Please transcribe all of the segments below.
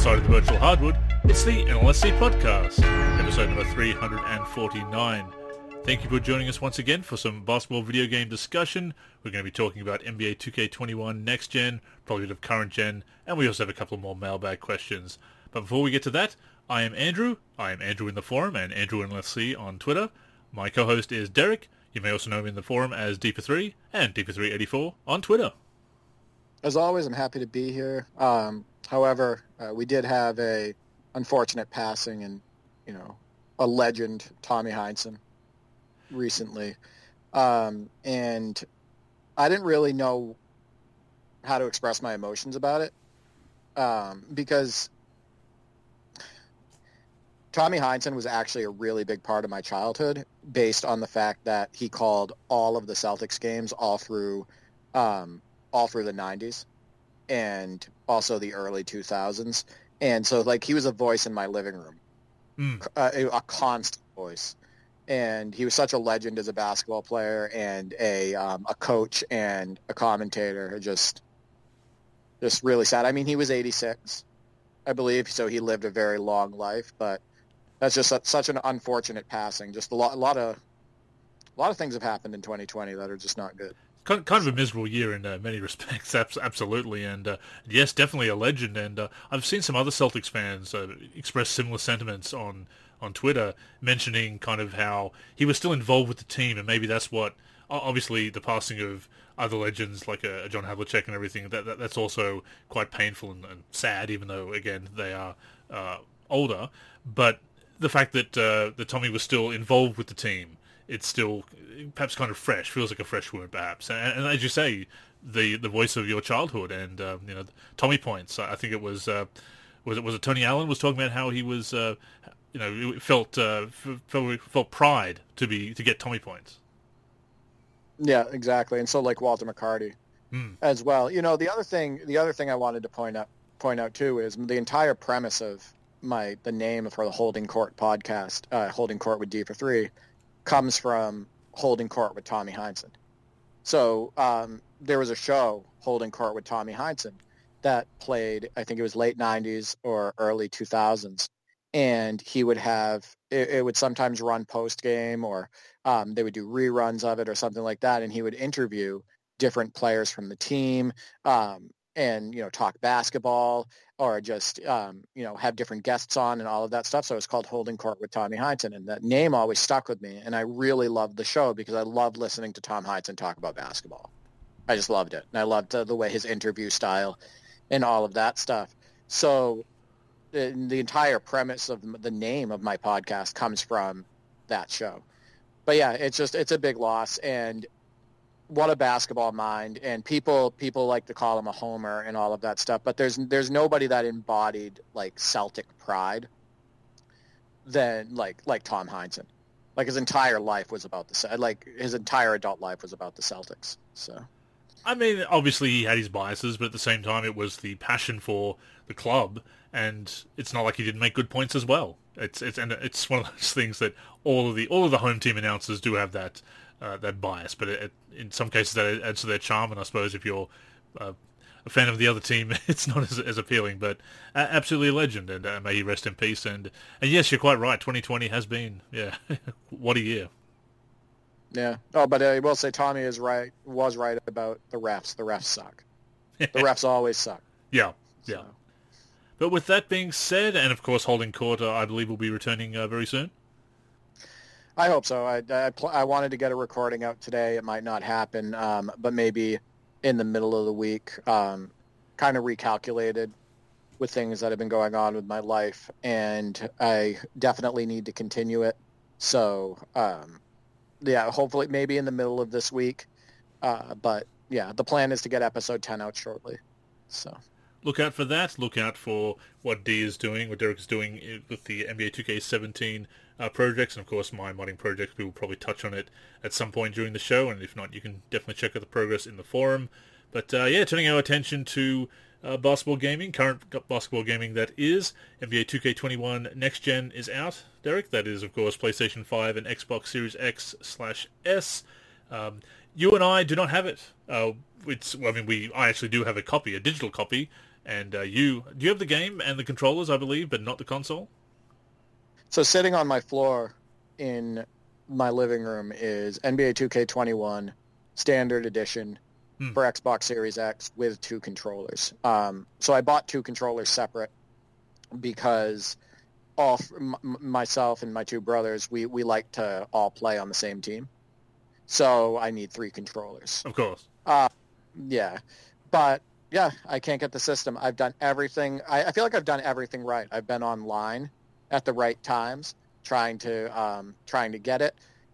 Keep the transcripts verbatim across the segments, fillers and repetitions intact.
side of the virtual hardwood, it's the N L S C podcast, episode number three hundred forty-nine. Thank you for joining us once again for some basketball video game discussion. We're going to be talking about N B A two K twenty-one Next Gen, probably a bit of Current Gen, and we also have a couple more mailbag questions. But before we get to that, I am Andrew. I am Andrew in the forum and Andrew N L S C on Twitter. My co-host is Derek. You may also know him in the forum as D for three and D for three eighty-four on Twitter. As always, I'm happy to be here. Um, however, uh, we did have a unfortunate passing and, you know, a legend, Tommy Heinsohn, recently. Um, and I didn't really know how to express my emotions about it um, because Tommy Heinsohn was actually a really big part of my childhood based on the fact that he called all of the Celtics games all through um, all through the nineties and also the early two thousands. And so, like, he was a voice in my living room, mm. a, a constant voice. And he was such a legend as a basketball player and a um, a coach and a commentator. Just, just really sad. I mean, he was eighty-six, I believe, so he lived a very long life. But that's just a, such an unfortunate passing. Just a lot, a lot of, a lot of things have happened in twenty twenty that are just not good. Kind of a miserable year in uh, many respects, absolutely, and uh, yes, definitely a legend. And uh, I've seen some other Celtics fans uh, express similar sentiments on, on Twitter, mentioning kind of how he was still involved with the team, and maybe that's what, obviously, the passing of other legends like uh, John Havlicek and everything, that, that that's also quite painful and, and sad, even though, again, they are uh, older. But the fact that uh, that Tommy was still involved with the team, it's still perhaps kind of fresh, feels like a fresh wound, perhaps. And, and as you say, the the voice of your childhood, and um, you know, Tommy points. I think it was uh, was it was it Tony Allen was talking about how he was, uh, you know, felt uh, felt felt pride to be to get Tommy points. Yeah, exactly. And so like Walter McCarty hmm. as well. You know, the other thing the other thing I wanted to point out point out too is the entire premise of my the name for the Holding Court podcast, uh, Holding Court with D for three, comes from Holding Court with Tommy Heinsohn. So um, there was a show, Holding Court with Tommy Heinsohn, that played, I think it was late nineties or early two thousands, and he would have, it, it would sometimes run post-game, or um, they would do reruns of it or something like that, and he would interview different players from the team um, and, you know, talk basketball, or just, um, you know, have different guests on and all of that stuff. So it was called Holding Court with Tommy Heinsohn, and that name always stuck with me. And I really loved the show because I loved listening to Tom Heinsohn talk about basketball. I just loved it. And I loved uh, the way his interview style and all of that stuff. So the, the entire premise of the name of my podcast comes from that show. But yeah, it's just, it's a big loss. And what a basketball mind, and people people like to call him a homer and all of that stuff, but there's there's nobody that embodied like Celtic pride than like like Tom Heinsohn. Like his entire life was about the like his entire adult life was about the Celtics. So I mean, obviously he had his biases, but at the same time it was the passion for the club, and it's not like he didn't make good points as well. It's it's and it's one of those things that all of the all of the home team announcers do have that Uh, that bias, but it, it, in some cases that adds to their charm, and I suppose if you're uh, a fan of the other team, it's not as, as appealing, but uh, absolutely a legend, and uh, may he rest in peace. And, and yes, you're quite right, twenty twenty has been, yeah, what a year. Yeah. Oh, but I will say Tommy is right, was right about the refs. The refs suck. The refs always suck. Yeah, yeah. So. But with that being said, and of course Holding Court, uh, I believe, will be returning uh, very soon. I hope so. I, I, pl- I wanted to get a recording out today. It might not happen, um, but maybe in the middle of the week. Um, kind of recalculated with things that have been going on with my life, and I definitely need to continue it. So, um, yeah, hopefully maybe in the middle of this week. Uh, but, yeah, the plan is to get episode ten out shortly. So look out for that. Look out for what D is doing, what Derek is doing with the N B A two K seventeen Uh, projects, and of course my modding project. We will probably touch on it at some point during the show, and if not, you can definitely check out the progress in the forum. But uh, yeah, turning our attention to uh, basketball gaming, current basketball gaming that is, N B A two K twenty-one Next Gen is out, Derek. That is, of course, PlayStation five and Xbox Series X slash S. Um, you and I do not have it. Uh, it's, well, I mean, we I actually do have a copy, a digital copy, And uh, you do you have the game and the controllers, I believe, but not the console? So sitting on my floor in my living room is N B A two K twenty-one Standard Edition hmm. for Xbox Series X with two controllers. Um, so I bought two controllers separate because all m- myself and my two brothers, we, we like to all play on the same team. So I need three controllers. Of course. Uh, yeah. But, yeah, I can't get the system. I've done everything. I, I feel like I've done everything right. I've been online at the right times trying to um, trying to get it.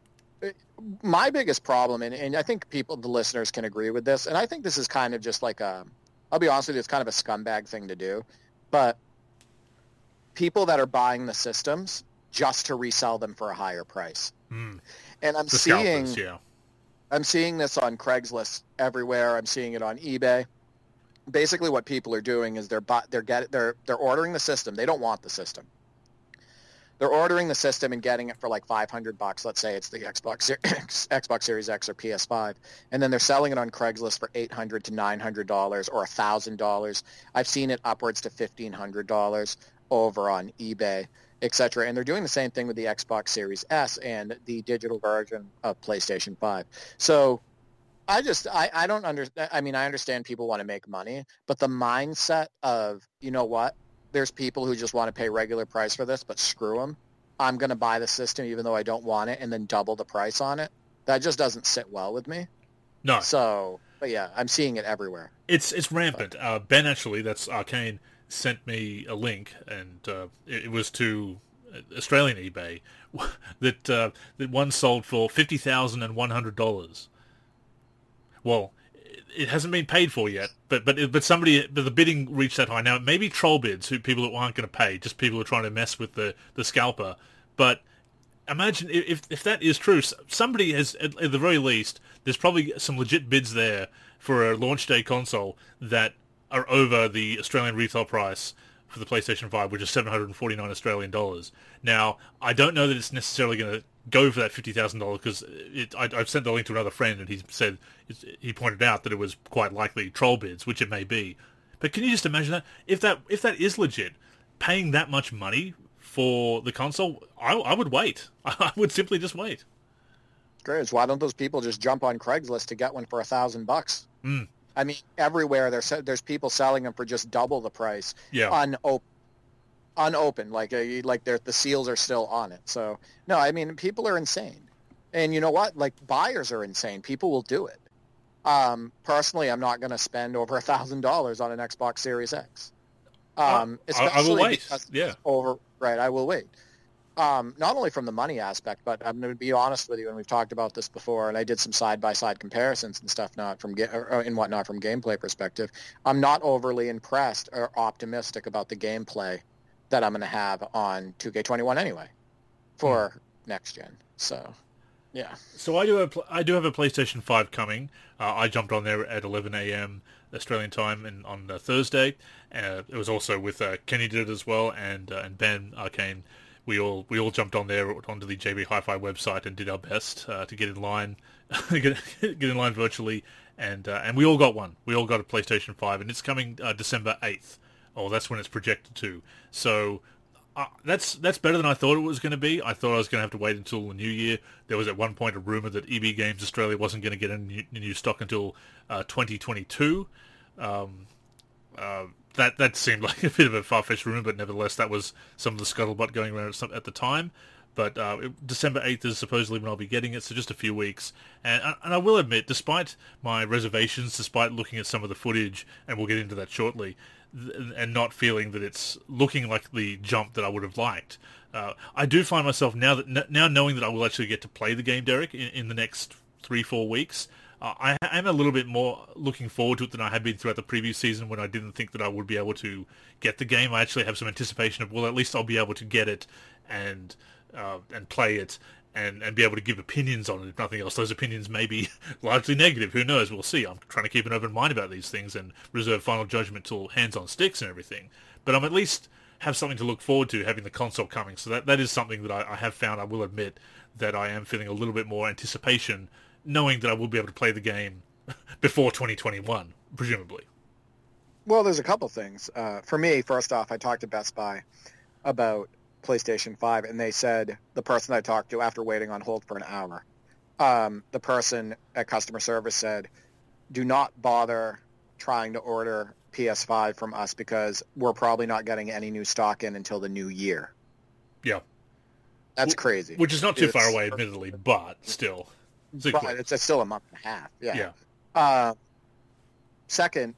My biggest problem, and, and I think people, the listeners can agree with this, and I think this is kind of just like a, I'll be honest with you, it's kind of a scumbag thing to do, but people that are buying the systems just to resell them for a higher price. Mm. And I'm the seeing, scalpers, yeah. I'm seeing this on Craigslist everywhere. I'm seeing it on eBay. Basically, what people are doing is they're they're get they're they're ordering the system. They don't want the system. They're ordering the system and getting it for like five hundred bucks. Let's say it's the Xbox Xbox Series X or P S five, and then they're selling it on Craigslist for eight hundred to nine hundred dollars or a thousand dollars. I've seen it upwards to fifteen hundred dollars over on eBay, et cetera. And they're doing the same thing with the Xbox Series S and the digital version of PlayStation five. So I just I, I don't understand. I mean, I understand people want to make money, but the mindset of, you know what? There's people who just want to pay regular price for this, but screw them. I'm going to buy the system even though I don't want it and then double the price on it. That just doesn't sit well with me. No. So, but yeah, I'm seeing it everywhere. It's it's rampant. Uh, Ben, actually, that's Arcane, sent me a link, and uh, it, it was to Australian eBay, that uh, that one sold for fifty thousand one hundred dollars. Well, it hasn't been paid for yet, but but but somebody, but the bidding reached that high. Now, maybe troll bids, who people who aren't going to pay, just people who are trying to mess with the, the scalper. But imagine if if that is true, somebody has, at, at the very least, there's probably some legit bids there for a launch day console that are over the Australian retail price for the PlayStation five, which is seven hundred forty-nine Australian dollars. Now, I don't know that it's necessarily going to go for that fifty thousand dollars because I've sent the link to another friend, and he said he pointed out that it was quite likely troll bids, which it may be. But can you just imagine that if that if that is legit, paying that much money for the console? I, I would wait. I would simply just wait. Great. Why don't those people just jump on Craigslist to get one for a thousand bucks? Mm. I mean, everywhere there's there's people selling them for just double the price. Yeah. Unopened. Unopened, like a, like the seals are still on it. So no, I mean, people are insane, and you know what? Like, buyers are insane. People will do it. Um, personally, I'm not going to spend over a thousand dollars on an Xbox Series X. Um, uh, I, I will wait. Yeah. Over right, I will wait. Um, not only from the money aspect, but I'm going to be honest with you, and we've talked about this before, and I did some side-by-side comparisons and stuff, not from ga- or, and whatnot from gameplay perspective. I'm not overly impressed or optimistic about the gameplay that I'm going to have on two K twenty-one anyway for hmm. next gen. So, yeah. So I do have I do have a PlayStation five coming. Uh, I jumped on there at eleven a.m. Australian time and on uh, Thursday. Uh, it was also with uh, Kenny did it as well, and uh, and Ben Arcane. We all we all jumped on there onto the J B Hi-Fi website and did our best uh, to get in line, get, get in line virtually, and uh, and we all got one. We all got a PlayStation five, and it's coming uh, December eighth. Oh, that's when it's projected to. So uh, that's that's better than I thought it was going to be. I thought I was going to have to wait until the new year. There was at one point a rumor that E B Games Australia wasn't going to get any new, new stock until uh, twenty twenty-two. Um, uh, that that seemed like a bit of a far-fetched rumor, but nevertheless, that was some of the scuttlebutt going around at, some, at the time. But uh, it, December eighth is supposedly when I'll be getting it, so just a few weeks. And, and I will admit, despite my reservations, despite looking at some of the footage, and we'll get into that shortly, and not feeling that it's looking like the jump that I would have liked. Uh, I do find myself now that now knowing that I will actually get to play the game, Derek, in, in the next three, four weeks. Uh, I am a little bit more looking forward to it than I had been throughout the previous season when I didn't think that I would be able to get the game. I actually have some anticipation of, well, at least I'll be able to get it and uh, and play it and, and be able to give opinions on it, if nothing else. Those opinions may be largely negative. Who knows? We'll see. I'm trying to keep an open mind about these things and reserve final judgment till hands on sticks and everything. But I'm at least have something to look forward to, having the console coming. So that, that is something that I, I have found, I will admit, that I am feeling a little bit more anticipation, knowing that I will be able to play the game before twenty twenty-one, presumably. Well, there's a couple things. Uh, for me, first off, I talked to Best Buy about PlayStation five, and they said, the person I talked to after waiting on hold for an hour, um, the person at customer service said, do not bother trying to order P S five from us because we're probably not getting any new stock in until the new year. Yeah. That's crazy. Which is not too it's, far away, admittedly, but still. It's, but it's, it's still a month and a half. Yeah. Yeah. Uh, second,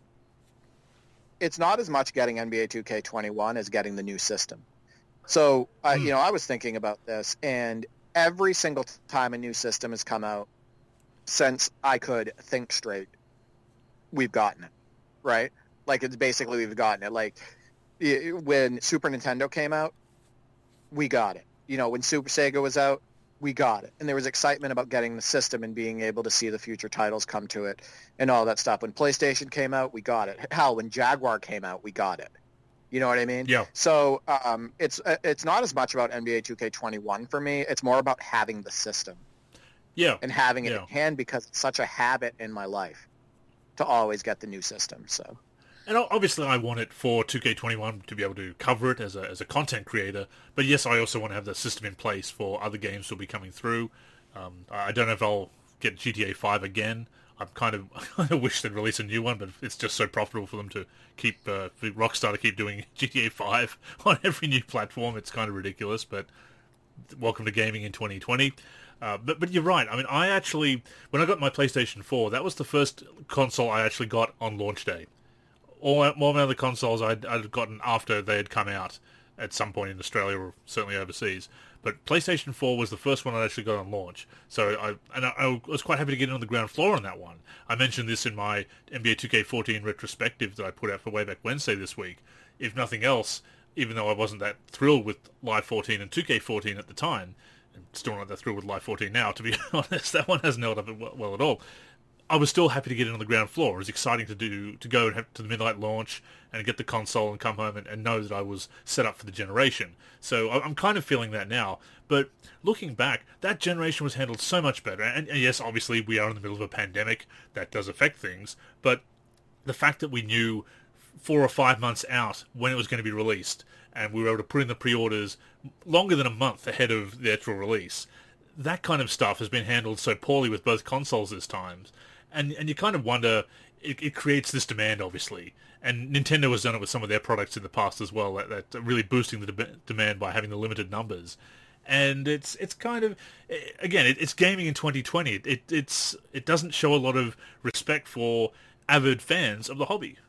it's not as much getting N B A two K twenty-one as getting the new system. So, uh, mm. you know, I was thinking about this, and every single time a new system has come out since I could think straight, we've gotten it, right? Like, it's basically we've gotten it. Like, when Super Nintendo came out, we got it. You know, when Super Sega was out, we got it. And there was excitement about getting the system and being able to see the future titles come to it and all that stuff. When PlayStation came out, we got it. Hell, when Jaguar came out, we got it. You know what I mean? Yeah. So um, it's it's not as much about N B A two K twenty-one for me. It's more about having the system. Yeah. And having it yeah. in hand because it's such a habit in my life to always get the new system. So. And obviously I want it for two K twenty-one to be able to cover it as a as a content creator. But yes, I also want to have the system in place for other games that will be coming through. Um, I don't know if I'll get G T A five again. I'm kind of I wish they'd release a new one, but it's just so profitable for them to keep uh, for Rockstar to keep doing G T A five on every new platform. It's kind of ridiculous. But welcome to gaming in twenty twenty. Uh, but but you're right. I mean, I actually when I got my PlayStation four, that was the first console I actually got on launch day. All, all my other consoles I'd, I'd gotten after they had come out at some point in Australia or certainly overseas. But PlayStation four was the first one I actually got on launch. So I and I, I was quite happy to get in on the ground floor on that one. I mentioned this in my N B A two K fourteen retrospective that I put out for Wayback Wednesday this week. If nothing else, even though I wasn't that thrilled with Live fourteen and two K fourteen at the time, and still not that thrilled with Live fourteen now, to be honest, that one hasn't held up well, well at all. I was still happy to get in on the ground floor. It was exciting to do to go and have to the midnight launch and get the console and come home and, and know that I was set up for the generation. So I'm kind of feeling that now. But looking back, that generation was handled so much better. And, and yes, obviously we are in the middle of a pandemic. That does affect things. But the fact that we knew four or five months out when it was going to be released, and we were able to put in the pre-orders longer than a month ahead of the actual release, that kind of stuff has been handled so poorly with both consoles this time. And and you kind of wonder, it, it creates this demand, obviously. And Nintendo has done it with some of their products in the past as well, that, that really boosting the de- demand by having the limited numbers. And it's it's kind of, again, it, it's gaming in twenty twenty. It, it it's it doesn't show a lot of respect for avid fans of the hobby.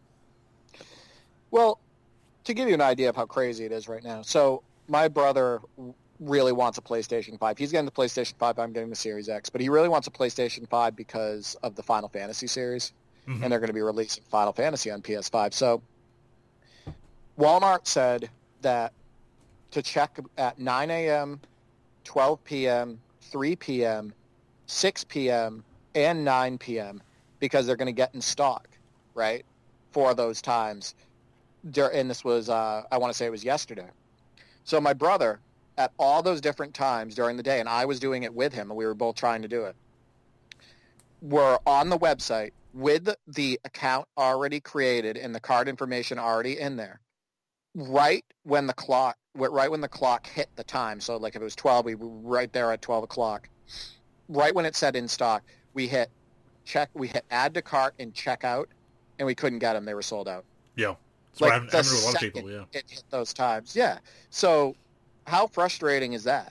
Well, to give you an idea of how crazy it is right now, so my brother really wants a PlayStation five. He's getting the PlayStation five, I'm getting the Series X, but he really wants a PlayStation five because of the Final Fantasy series, mm-hmm. and they're going to be releasing Final Fantasy on P S five. So Walmart said that to check at nine a.m., twelve p.m., three p.m., six p.m., and nine p.m. because they're going to get in stock, right, for those times. And this was, uh, I want to say it was yesterday. So my brother, at all those different times during the day, and I was doing it with him, and we were both trying to do it, were on the website with the account already created and the card information already in there. Right when the clock, right when the clock hit the time, so like if it was twelve, we were right there at twelve o'clock. Right when it said in stock, we hit check, we hit add to cart and check out, and we couldn't get them; they were sold out. Yeah, that's like what happened, happened to a lot of people. Yeah, it hit those times. Yeah, so. How frustrating is that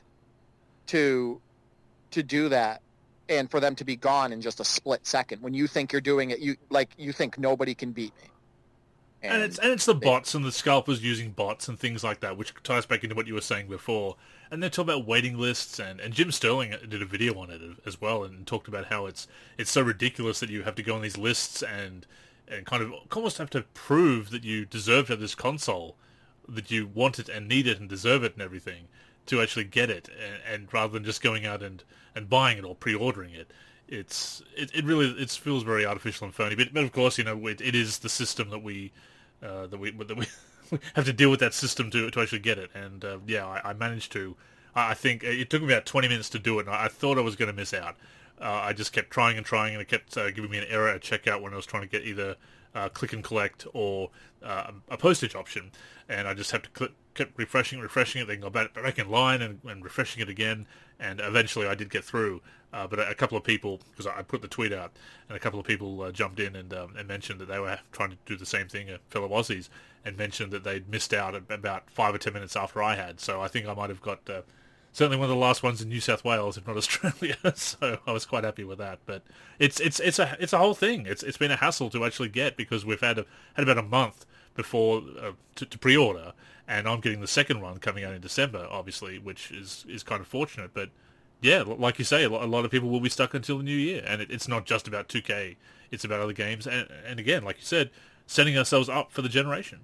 to to do that and for them to be gone in just a split second when you think you're doing it, you like you think nobody can beat me. And, and it's and it's the bots and the scalpers using bots and things like that, which ties back into what you were saying before. And they talk about waiting lists, and, and Jim Sterling did a video on it as well, and talked about how it's it's so ridiculous that you have to go on these lists and and kind of almost have to prove that you deserve to have this console, that you want it and need it and deserve it and everything to actually get it, and, and rather than just going out and, and buying it or pre-ordering it. It's it, it really it feels very artificial and phony. But, but of course, you know, it, it is the system that we uh, that we that we have to deal with that system to to actually get it. And uh, yeah, I, I managed to. I think it took me about twenty minutes to do it, and I thought I was going to miss out. Uh, I just kept trying and trying, and it kept uh, giving me an error at checkout when I was trying to get either uh, click and collect or uh, a postage option, and I just have to click, keep refreshing, refreshing it, then go back, back in line and, and refreshing it again, and eventually I did get through. Uh, but a, a couple of people, because I put the tweet out, and a couple of people uh, jumped in and, um, and mentioned that they were trying to do the same thing, uh, fellow Aussies, and mentioned that they'd missed out about five or ten minutes after I had. So I think I might have got uh, certainly one of the last ones in New South Wales, if not Australia. So I was quite happy with that. But it's it's it's a it's a whole thing. It's it's been a hassle to actually get, because we've had a, had about a month before uh, to, to pre-order, and I'm getting the second run coming out in December, obviously, which is is kind of fortunate. But yeah, like you say, a lot of people will be stuck until the new year, and it, it's not just about two K; it's about other games, and and again, like you said, setting ourselves up for the generation.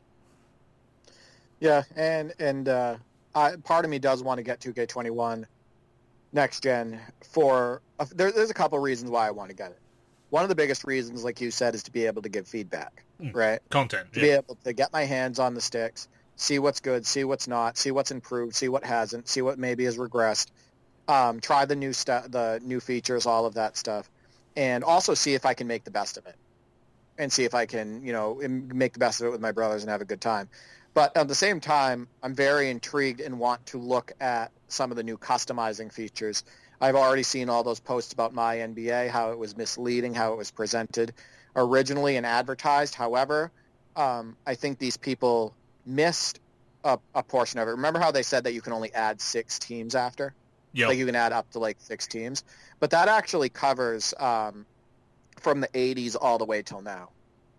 Yeah, and and uh, I, part of me does want to get two K twenty-one next gen for uh, there, there's a couple reasons why I want to get it. One of the biggest reasons, like you said, is to be able to give feedback, mm, right? Content. To yeah. be able to get my hands on the sticks, see what's good, see what's not, see what's improved, see what hasn't, see what maybe has regressed. Um, try the new stu- the new features, all of that stuff, and also see if I can make the best of it, and see if I can, you know, make the best of it with my brothers and have a good time. But at the same time, I'm very intrigued and want to look at some of the new customizing features. I've already seen all those posts about my N B A, how it was misleading, how it was presented originally and advertised. However, um, I think these people missed a, a portion of it. Remember how they said that you can only add six teams after? Yeah. Like you can add up to like six teams. But that actually covers um, from the eighties all the way till now.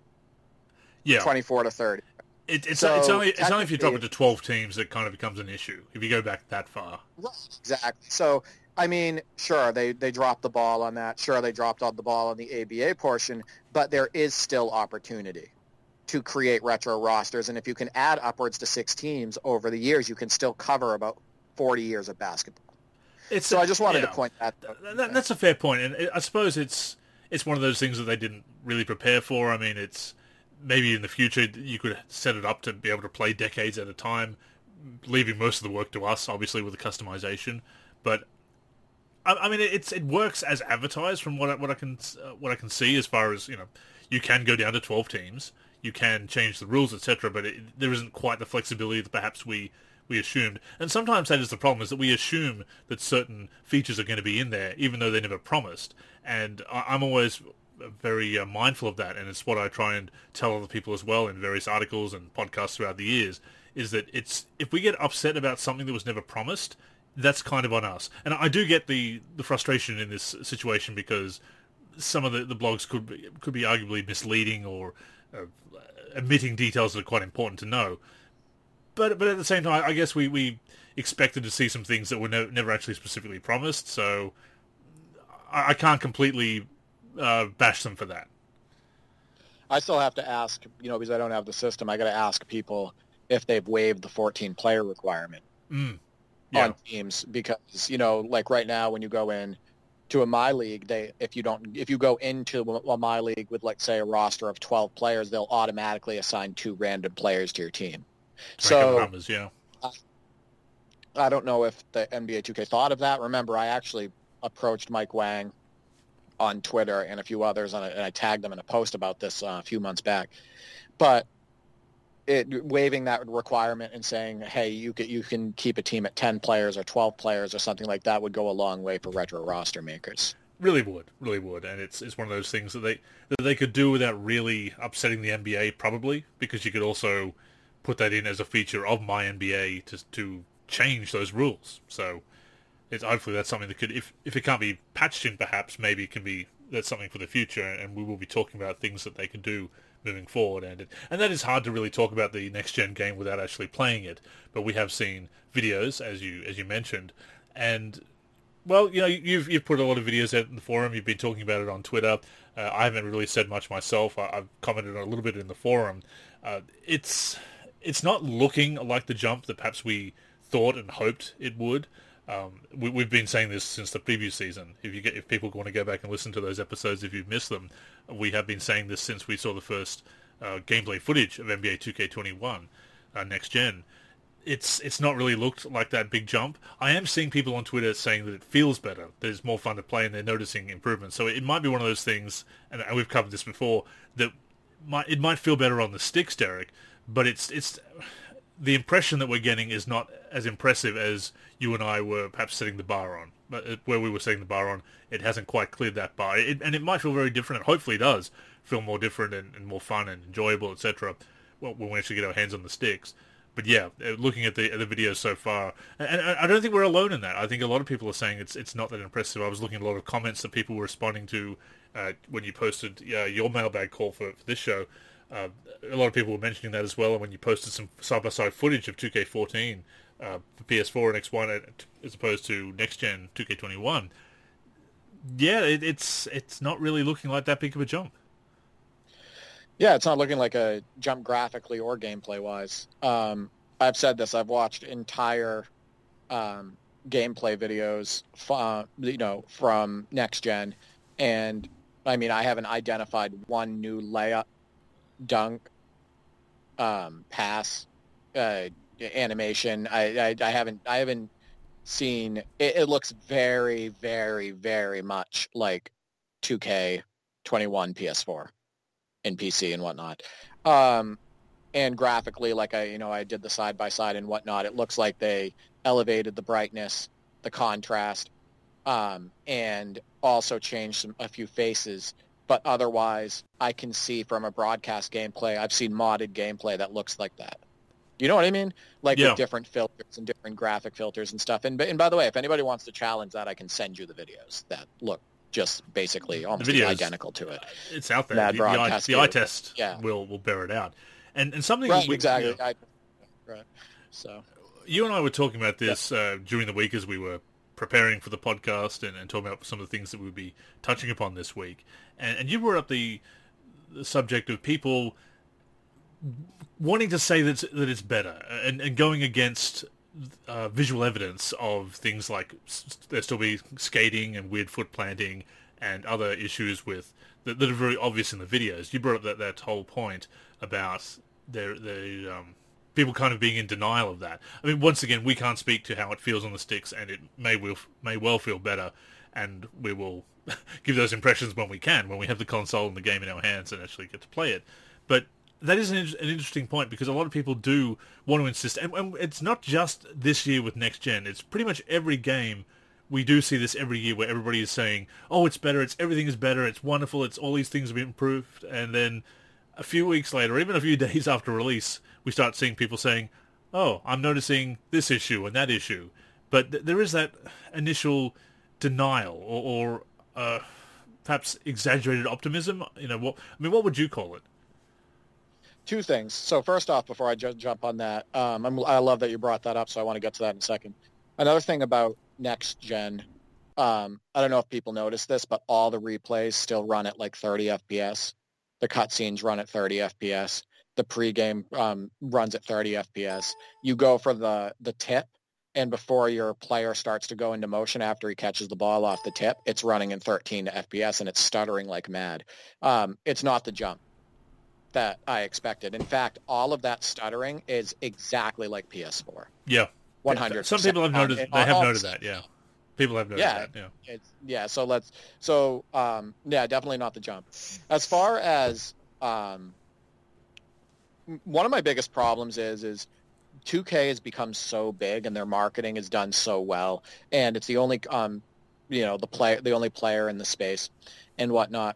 Yeah. twenty-four to thirty. It, it's, so it's only it's only if you drop it to twelve teams that kind of becomes an issue, if you go back that far. Exactly. So, I mean, sure, they, they dropped the ball on that. Sure, they dropped on the ball on the A B A portion, but there is still opportunity to create retro rosters. And if you can add upwards to six teams over the years, you can still cover about forty years of basketball. It's so a, I just wanted yeah, to point that out. That, that's a fair point, and I suppose it's it's one of those things that they didn't really prepare for. I mean, it's maybe in the future you could set it up to be able to play decades at a time, leaving most of the work to us, obviously, with the customization. But I, I mean, it's it works as advertised from what I, what I can uh, what I can see. As far as, you know, you can go down to twelve teams, you can change the rules, et cetera. But it, there isn't quite the flexibility that perhaps we. we assumed. And sometimes that is the problem, is that we assume that certain features are going to be in there, even though they never promised. And I'm always very uh, mindful of that, and it's what I try and tell other people as well in various articles and podcasts throughout the years, is that it's if we get upset about something that was never promised, that's kind of on us. And I do get the, the frustration in this situation, because some of the, the blogs could be, could be arguably misleading or uh, omitting details that are quite important to know. But but at the same time, I guess we, we expected to see some things that were no, never actually specifically promised, so I, I can't completely uh, bash them for that. I still have to ask, you know, because I don't have the system, I got to ask people if they've waived the fourteen player requirement mm. yeah. on teams, because, you know, like right now when you go in to a My League, they if you don't if you go into a My League with, like, say, a roster of twelve players, they'll automatically assign two random players to your team. So numbers, yeah. I, I don't know if the N B A two K thought of that. Remember, I actually approached Mike Wang on Twitter and a few others, and I, and I tagged them in a post about this uh, a few months back. But it, waiving that requirement and saying, hey, you can, you can keep a team at ten players or twelve players or something like that would go a long way for retro roster makers. Really would, really would, and it's it's one of those things that they that they could do without really upsetting the N B A, probably, because you could also put that in as a feature of my N B A to to change those rules. So it's hopefully that's something that could, if if it can't be patched in, perhaps maybe it can be, that's something for the future, and we will be talking about things that they can do moving forward. And it, and that is hard to really talk about the next gen game without actually playing it. But we have seen videos, as you as you mentioned, and well, you know, you've you've put a lot of videos out in the forum. You've been talking about it on Twitter. Uh, I haven't really said much myself. I, I've commented on a little bit in the forum. Uh, it's It's not looking like the jump that perhaps we thought and hoped it would. Um, we, we've been saying this since the previous season. If you get, if people want to go back and listen to those episodes, if you've missed them, we have been saying this since we saw the first uh, gameplay footage of N B A two K twenty-one uh, next gen. It's it's not really looked like that big jump. I am seeing people on Twitter saying that it feels better, that it's more fun to play, and they're noticing improvements. So it might be one of those things, and we've covered this before, that might it might feel better on the sticks, Derek, but it's it's the impression that we're getting is not as impressive as you and I were perhaps setting the bar on. But where we were setting the bar on, it hasn't quite cleared that bar, it, and it might feel very different. And hopefully, it does feel more different and, and more fun and enjoyable, et cetera. Well, when we actually get our hands on the sticks. But yeah, looking at the at the videos so far, and I don't think we're alone in that. I think a lot of people are saying it's it's not that impressive. I was looking at a lot of comments that people were responding to uh, when you posted uh, your mailbag call for, for this show. Uh, a lot of people were mentioning that as well. And when you posted some side-by-side footage of two K fourteen uh, for P S four and X one as opposed to next-gen two K twenty-one, yeah, it, it's it's not really looking like that big of a jump. Yeah, it's not looking like a jump graphically or gameplay-wise. Um, I've said this. I've watched entire um, gameplay videos, uh, you know, from next gen, and I mean, I haven't identified one new layup, dunk, um, pass, uh, animation. I, I, I haven't. I haven't seen. It, it looks very, very, very much like two K twenty-one P S four. In P C and whatnot. Um, and graphically, like I, you know, I did the side-by-side and whatnot, it looks like they elevated the brightness, the contrast, um, and also changed some, a few faces. But otherwise, I can see from a broadcast gameplay, I've seen modded gameplay that looks like that. You know what I mean? Like yeah. with different filters and different graphic filters and stuff. And, and by the way, if anybody wants to challenge that, I can send you the videos that look just basically almost videos, identical to it. It's out there. The, the, eye, the eye test yeah. will will bear it out. And and something right, we, exactly. You know, I, right. So you and I were talking about this yeah. uh, during the week as we were preparing for the podcast and, and talking about some of the things that we would be touching upon this week. And, and you brought up the, the subject of people wanting to say that it's, that it's better and, and going against Uh, visual evidence of things like there still be skating and weird foot planting and other issues with that, that are very obvious in the videos. You brought up that, that whole point about their the um, people kind of being in denial of that. I mean, once again, we can't speak to how it feels on the sticks, and it may will may well feel better, and we will give those impressions when we can, when we have the console and the game in our hands and actually get to play it. But that is an, an interesting point because a lot of people do want to insist, and, and it's not just this year with Next Gen. It's pretty much every game. We do see this every year where everybody is saying, "Oh, it's better. It's everything is better. It's wonderful. It's all these things have been improved." And then a few weeks later, or even a few days after release, we start seeing people saying, "Oh, I'm noticing this issue and that issue." But th- there is that initial denial, or, or uh, perhaps exaggerated optimism. You know, what I mean, what would you call it? Two things. So first off, before I just jump on that, um, I'm, I love that you brought that up, so I want to get to that in a second. Another thing about next gen, um, I don't know if people notice this, but all the replays still run at like thirty F P S. The cutscenes run at thirty F P S. The pregame um, runs at thirty F P S. You go for the, the tip, and before your player starts to go into motion after he catches the ball off the tip, it's running in thirteen F P S, and it's stuttering like mad. Um, it's not the jump that I expected. In fact, all of that stuttering is exactly like P S four. Yeah. one hundred percent. Some people have noticed, um, they have all, noted that, yeah. People have noticed yeah, that, yeah. It's, yeah, so let's, so, um, yeah, definitely not the jump. As far as, um, one of my biggest problems is, is two K has become so big and their marketing is done so well, and it's the only, um, you know, the play, the only player in the space and whatnot.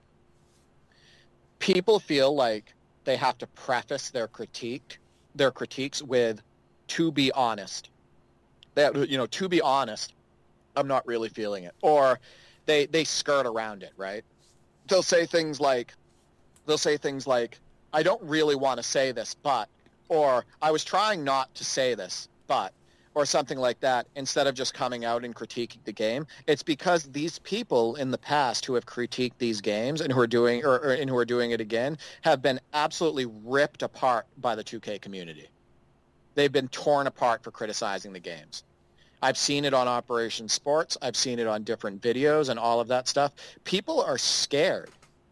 People feel like they have to preface their critique, their critiques with, to be honest. That, you know, to be honest, I'm not really feeling it. Or they, they skirt around it, right? They'll say things like, they'll say things like, I don't really want to say this, but, or I was trying not to say this, but, or something like that, instead of just coming out and critiquing the game. It's because these people in the past who have critiqued these games and who are doing or, or and who are doing it again have been absolutely ripped apart by the two K community. They've been torn apart for criticizing the games. I've seen it on Operation Sports. I've seen it on different videos and all of that stuff. People are scared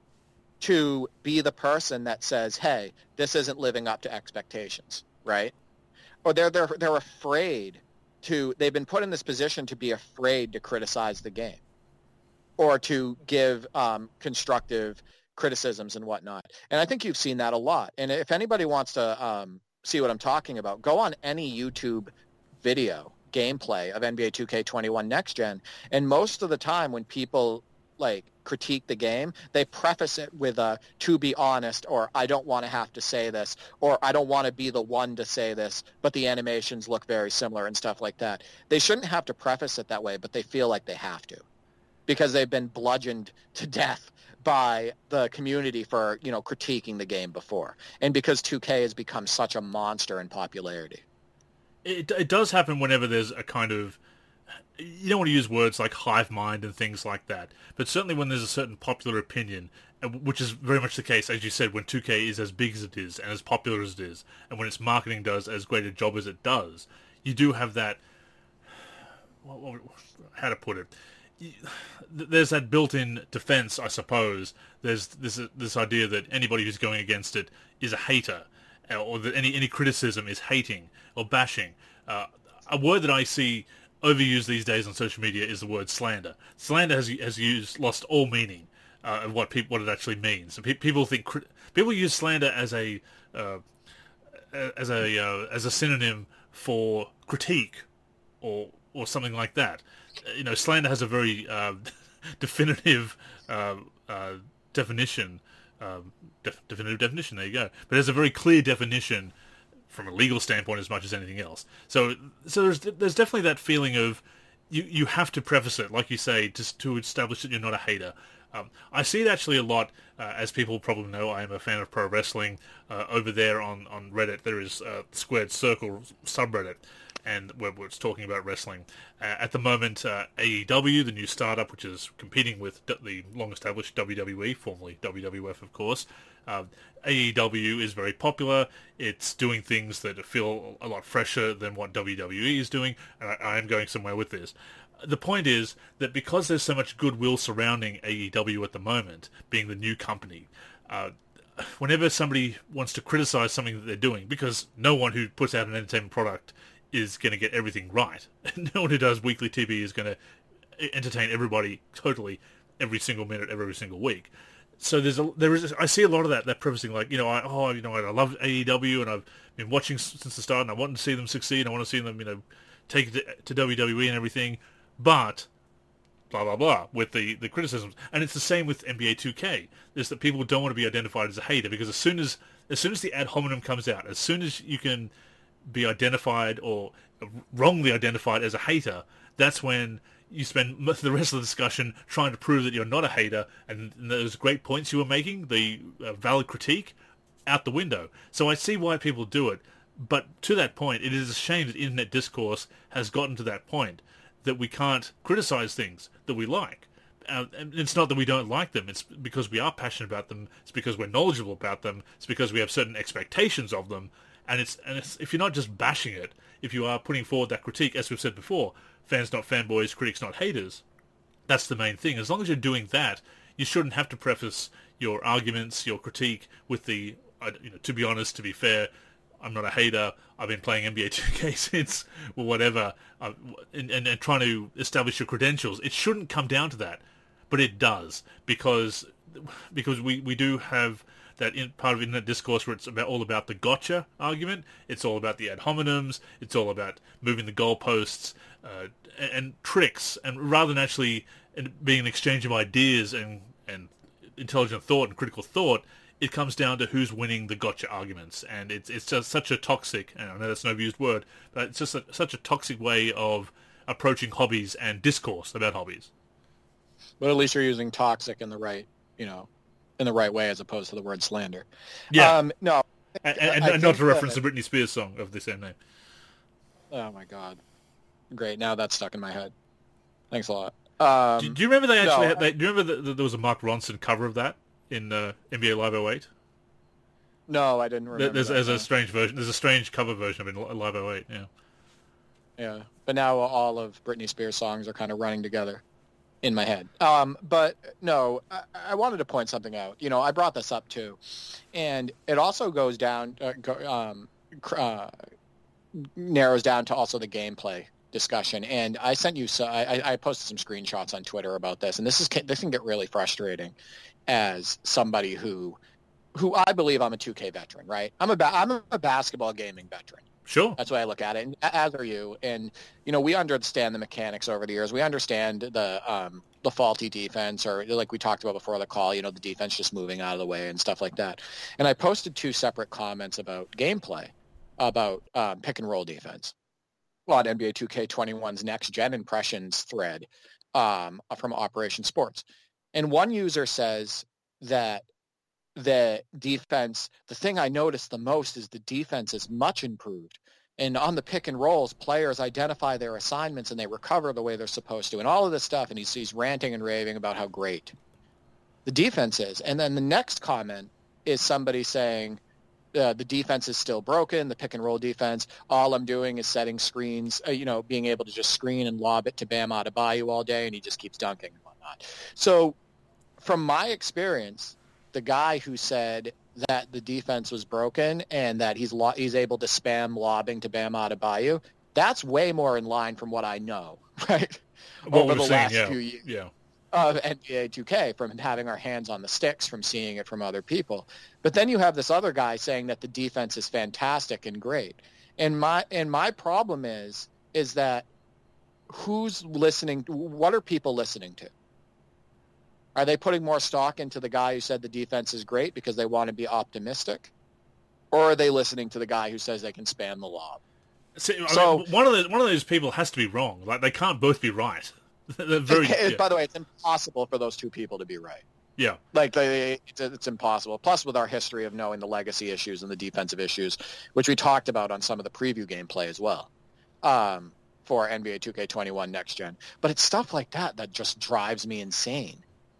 to be the person that says, hey, this isn't living up to expectations, right? Or they're they're they're afraid to. They've been put in this position to be afraid to criticize the game, or to give um, constructive criticisms and whatnot. And I think you've seen that a lot. And if anybody wants to um, see what I'm talking about, go on any YouTube video gameplay of N B A two K twenty-one Next Gen. And most of the time when people like critique the game, they preface it with a "to be honest," or "I don't want to have to say this," or "I don't want to be the one to say this, but the animations look very similar," and stuff like that. They shouldn't have to preface it that way, but they feel like they have to because they've been bludgeoned to death by the community for, you know, critiquing the game before, and because two K has become such a monster in popularity. It, it does happen whenever there's a kind of, you don't want to use words like hive mind and things like that, but certainly when there's a certain popular opinion, which is very much the case, as you said, when two K is as big as it is and as popular as it is, and when its marketing does as great a job as it does, you do have that, how to put it, there's that built-in defense, I suppose. There's this this idea that anybody who's going against it is a hater, or that any, any criticism is hating or bashing. Uh, a word that I see overused these days on social media is the word slander. Slander has has used lost all meaning uh, of what pe- what it actually means. And pe- people think cri- people use slander as a uh, as a uh, as a synonym for critique or or something like that. You know, slander has a very uh, definitive uh, uh, definition. Um, def- definitive definition. There you go. But there's a very clear definition from a legal standpoint as much as anything else. So, so there's there's definitely that feeling of you you have to preface it, like you say, to to establish that you're not a hater. Um, I see it actually a lot, uh, as people probably know. I am a fan of pro wrestling. Uh, over there on, on Reddit, there is a Squared Circle subreddit, and where it's talking about wrestling. Uh, at the moment, uh, A E W, the new startup, which is competing with d- the long-established W W E, formerly W W F, of course. Uh, A E W is very popular. It's doing things that feel a lot fresher than what W W E is doing, and I, I am going somewhere with this. The point is that because there's so much goodwill surrounding A E W at the moment, being the new company, uh, whenever somebody wants to criticize something that they're doing, because no one who puts out an entertainment product is going to get everything right. No one who does weekly T V is going to entertain everybody totally every single minute, every single week. So there's a, there is I see a lot of that that prefacing, like, you know, I, oh you know I love A E W and I've been watching since the start and I want to see them succeed. I want to see them, you know, take it to, to W W E and everything, but blah blah blah with the, the criticisms. And it's the same with N B A two K. Is that people don't want to be identified as a hater, because as soon as as soon as the ad hominem comes out, as soon as you can be identified or wrongly identified as a hater, that's when you spend the rest of the discussion trying to prove that you're not a hater, and those great points you were making, the uh, valid critique, out the window. So I see why people do it, but to that point, it is a shame that internet discourse has gotten to that point, that we can't criticize things that we like. Uh, and it's not that we don't like them, it's because we are passionate about them, it's because we're knowledgeable about them, it's because we have certain expectations of them. And it's and it's, if you're not just bashing it, if you are putting forward that critique, as we've said before, fans not fanboys, critics not haters, that's the main thing. As long as you're doing that, you shouldn't have to preface your arguments, your critique with the, uh, you know, to be honest, to be fair, I'm not a hater, I've been playing N B A two K since, or whatever, uh, and, and, and trying to establish your credentials. It shouldn't come down to that, but it does, because because we, we do have that in part of internet discourse where it's about all about the gotcha argument. It's all about the ad hominems. It's all about moving the goalposts uh, and, and tricks. And rather than actually being an exchange of ideas and, and intelligent thought and critical thought, it comes down to who's winning the gotcha arguments. And it's it's just such a toxic, and I know that's an overused word, but it's just a, such a toxic way of approaching hobbies and discourse about hobbies. But at least you're using toxic in the right, you know, in the right way, as opposed to the word slander. Yeah. Um, no. And, and, and not to reference that, the Britney Spears song of the same name. Oh my God. Great. Now that's stuck in my head. Thanks a lot. Um, do, do you remember they actually no, had, they, do you remember that there was a Mark Ronson cover of that in uh, N B A Live oh eight? No, I didn't remember. There's, that, there's no. a strange version. There's a strange cover version of it in Live oh eight, yeah. Yeah. But now all of Britney Spears' songs are kind of running together in my head. Um, but no, I, I wanted to point something out. You know, I brought this up too, and it also goes down, uh, go, um, uh, narrows down to also the gameplay discussion. And I sent you, so I, I posted some screenshots on Twitter about this, and this is this can get really frustrating as somebody who, who I believe I'm a two K veteran, right? I'm a ba- I'm a basketball gaming veteran. Sure. That's the way I look at it, and as are you. And you know, we understand the mechanics over the years. We understand the um, the faulty defense, or like we talked about before the call. You know, the defense just moving out of the way and stuff like that. And I posted two separate comments about gameplay, about um, pick and roll defense on N B A two K twenty-one's next gen impressions thread um, from Operation Sports. And one user says that the defense, the thing I noticed the most is the defense is much improved. And on the pick and rolls, players identify their assignments and they recover the way they're supposed to, and all of this stuff. And he's, he's ranting and raving about how great the defense is. And then the next comment is somebody saying, uh, the defense is still broken, the pick and roll defense. All I'm doing is setting screens, uh, you know, being able to just screen and lob it to Bam Adebayo all day, and he just keeps dunking and whatnot. So from my experience, the guy who said that the defense was broken and that he's lo- he's able to spam lobbing to Bam Adebayo, that's way more in line from what I know, right? What Over the saying, last yeah. few years Yeah. of N B A two K, from having our hands on the sticks, from seeing it from other people. But then you have this other guy saying that the defense is fantastic and great. And my and my problem is is that who's listening? What are people listening to? Are they putting more stock into the guy who said the defense is great because they want to be optimistic? Or are they listening to the guy who says they can spam the lob? See, I So- mean, one of the, one of those people has to be wrong. Like, they can't both be right. They're very, It- yeah. By the way, it's impossible for those two people to be right. yeah. Like, they, it's, it's impossible. Plus, with our history of knowing the legacy issues and the defensive issues, which we talked about on some of the preview gameplay as well, um, for N B A two K twenty-one Next Gen. But it's stuff like that that just drives me insane.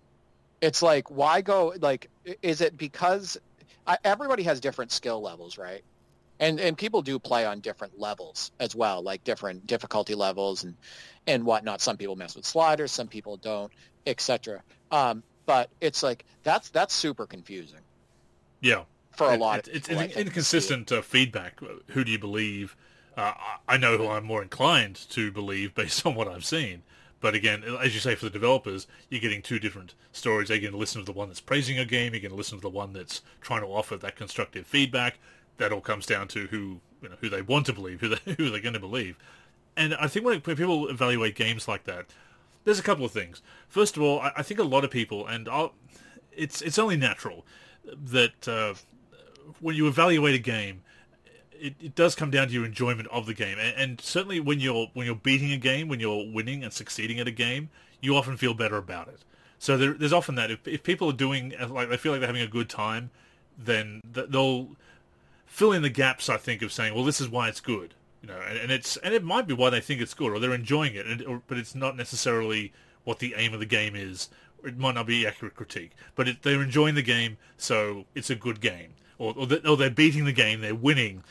It's like, why go, like, is it because I, everybody has different skill levels, right? And and people do play on different levels as well, like different difficulty levels and, and whatnot. Some people mess with sliders, some people don't, et cetera. Um, but it's like, that's that's super confusing Yeah. for a It- lot it, of it's people. I an think, inconsistent uh, feedback. Who do you believe? Uh, I I know who I'm more inclined to believe based on what I've seen. But again, as you say, for the developers, you're getting two different stories. You're going to listen to the one that's praising a game. You're going to listen to the one that's trying to offer that constructive feedback. That all comes down to who you know who they want to believe, who they who they're going to believe. And I think when, when people evaluate games like that, there's a couple of things. First of all, I, I think a lot of people, and I'll, it's it's only natural that uh, when you evaluate a game, it, it does come down to your enjoyment of the game. And, and certainly when you're when you're beating a game, when you're winning and succeeding at a game, you often feel better about it. So there, there's often that if if people are doing like they feel like they're having a good time, then they'll fill in the gaps. I think of saying, well, this is why it's good. You know, and, and it's and it might be why they think it's good, or they're enjoying it, and, or, but it's not necessarily what the aim of the game is. It might not be accurate critique, but it, they're enjoying the game, so it's a good game. Or, or, they, or they're beating the game, they're winning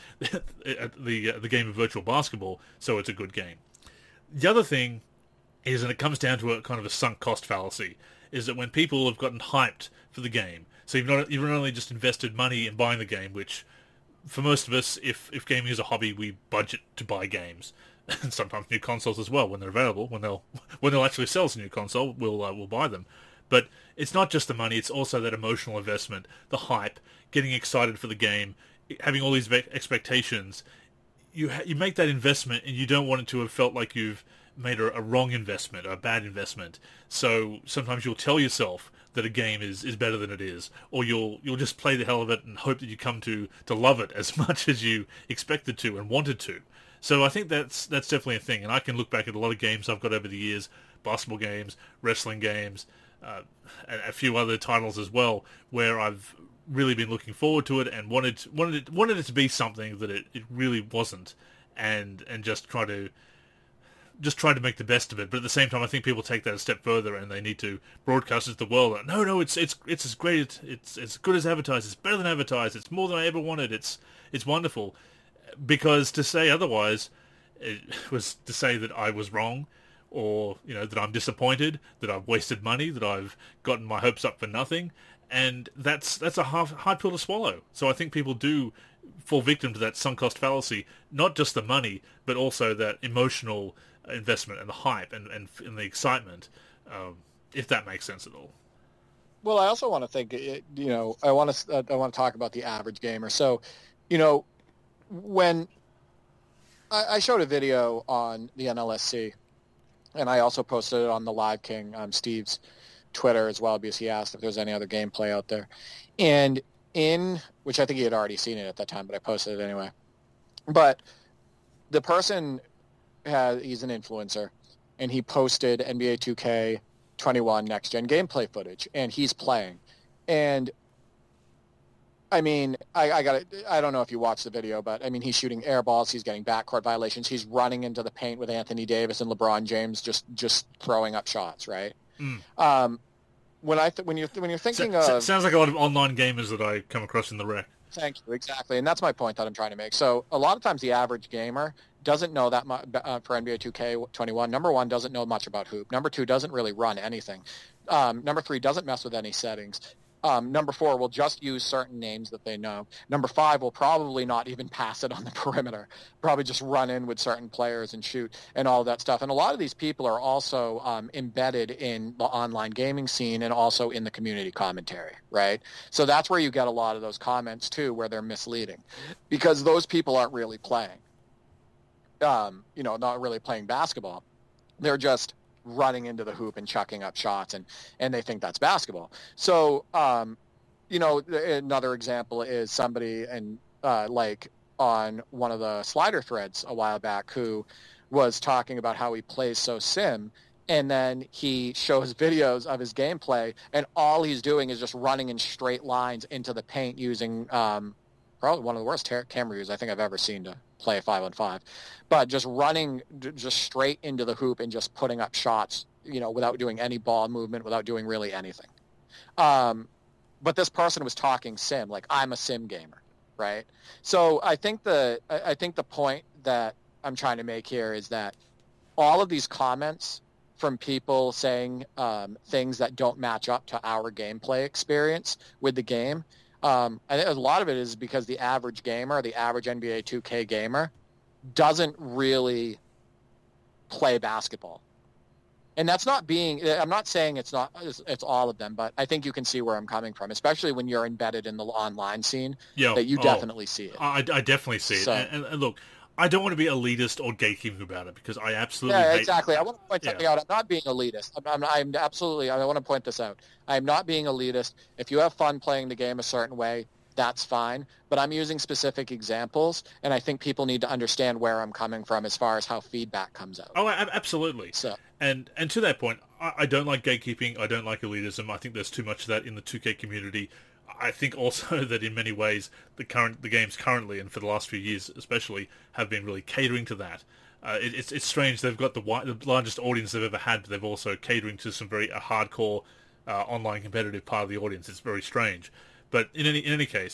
at the uh, the game of virtual basketball, so it's a good game. The other thing is, and it comes down to a kind of a sunk cost fallacy, is that when people have gotten hyped for the game, so you've not you've not only just invested money in buying the game, which for most of us, if, if gaming is a hobby, we budget to buy games, and sometimes new consoles as well when they're available. When they'll when they'll actually sell us a new console, we'll uh, we'll buy them. But it's not just the money; it's also that emotional investment, the hype, getting excited for the game, having all these ve- expectations. You ha- you make that investment, and you don't want it to have felt like you've made a, a wrong investment, a bad investment. So sometimes you'll tell yourself that a game is, is better than it is, or you'll you'll just play the hell of it and hope that you come to, to love it as much as you expected to and wanted to. So I think that's that's definitely a thing, and I can look back at a lot of games I've got over the years, basketball games, wrestling games, uh, and a few other titles as well, where I've really been looking forward to it and wanted wanted it, wanted it to be something that it, it really wasn't, and and just try to just try to make the best of it. But at the same time, I think people take that a step further, and they need to broadcast it to the world. Like, no, no, it's it's it's as great, it's as good as advertised, it's better than advertised, it's more than I ever wanted, it's it's wonderful. Because to say otherwise, it was to say that I was wrong, or you know that I'm disappointed, that I've wasted money, that I've gotten my hopes up for nothing, and that's that's a hard, hard pill to swallow. So I think people do fall victim to that sunk cost fallacy, not just the money, but also that emotional investment and the hype and, and, and the excitement, um, if that makes sense at all. Well, I also want to think, you know, I want to uh, I want to talk about the average gamer. So, you know, when I, I showed a video on the N L S C, and I also posted it on the Live King, um, Steve's Twitter as well, because he asked if there's any other gameplay out there. And in, which I think he had already seen it at that time, but I posted it anyway. But the person, has, he's an influencer, and he posted N B A two K twenty-one next-gen gameplay footage, and he's playing. And, I mean, I, I got I don't know if you watched the video, but, I mean, he's shooting air balls, he's getting backcourt violations, he's running into the paint with Anthony Davis and LeBron James just, just throwing up shots, right? Mm. Um, when I th- when you're when you're thinking so, of, sounds like a lot of online gamers that I come across in the rec. Thank you, exactly, and that's my point that I'm trying to make. So a lot of times the average gamer doesn't know that much uh, for N B A two K twenty-one. Number one, doesn't know much about hoop. Number two, doesn't really run anything. Um, number three, doesn't mess with any settings. Um, number four, will just use certain names that they know. Number five, will probably not even pass it on the perimeter. Probably just run in with certain players and shoot and all of that stuff. And a lot of these people are also um, embedded in the online gaming scene and also in the community commentary, right? So that's where you get a lot of those comments, too, where they're misleading. Because those people aren't really playing. Um, you know, not really playing basketball. They're just running into the hoop and chucking up shots, and, and they think that's basketball. So, um, you know, another example is somebody and uh, like on one of the Slider threads a while back who was talking about how he plays so sim, and then he shows videos of his gameplay, and all he's doing is just running in straight lines into the paint using um, probably one of the worst ter- camera views I think I've ever seen to play a five on five, but just running just straight into the hoop and just putting up shots, you know, without doing any ball movement, without doing really anything. Um, but this person was talking sim, like I'm a sim gamer, right? So I think the I think the point that I'm trying to make here is that all of these comments from people saying um, things that don't match up to our gameplay experience with the game. Um, I think a lot of it is because the average gamer, the average N B A two K gamer, doesn't really play basketball. And that's not being, I'm not saying it's not, it's, it's all of them, but I think you can see where I'm coming from, especially when you're embedded in the online scene, Yo, that you oh, definitely see it. I, I definitely see so, it. And, and look, I don't want to be elitist or gatekeeping about it because I absolutely yeah, hate exactly. I want to point something yeah. out. I'm not being elitist. I'm, I'm, I'm absolutely, I want to point this out. I'm not being elitist. If you have fun playing the game a certain way, that's fine. But I'm using specific examples, and I think people need to understand where I'm coming from as far as how feedback comes out. Oh, absolutely. So, and and to that point, I, I don't like gatekeeping. I don't like elitism. I think there's too much of that in the two K community. I think also that in many ways the current the games currently and for the last few years especially have been really catering to that. Uh, it, it's it's strange they've got the, wide, the largest audience they've ever had, but they've also catering to some very uh, hardcore uh, online competitive part of the audience. It's very strange. But in any in any case,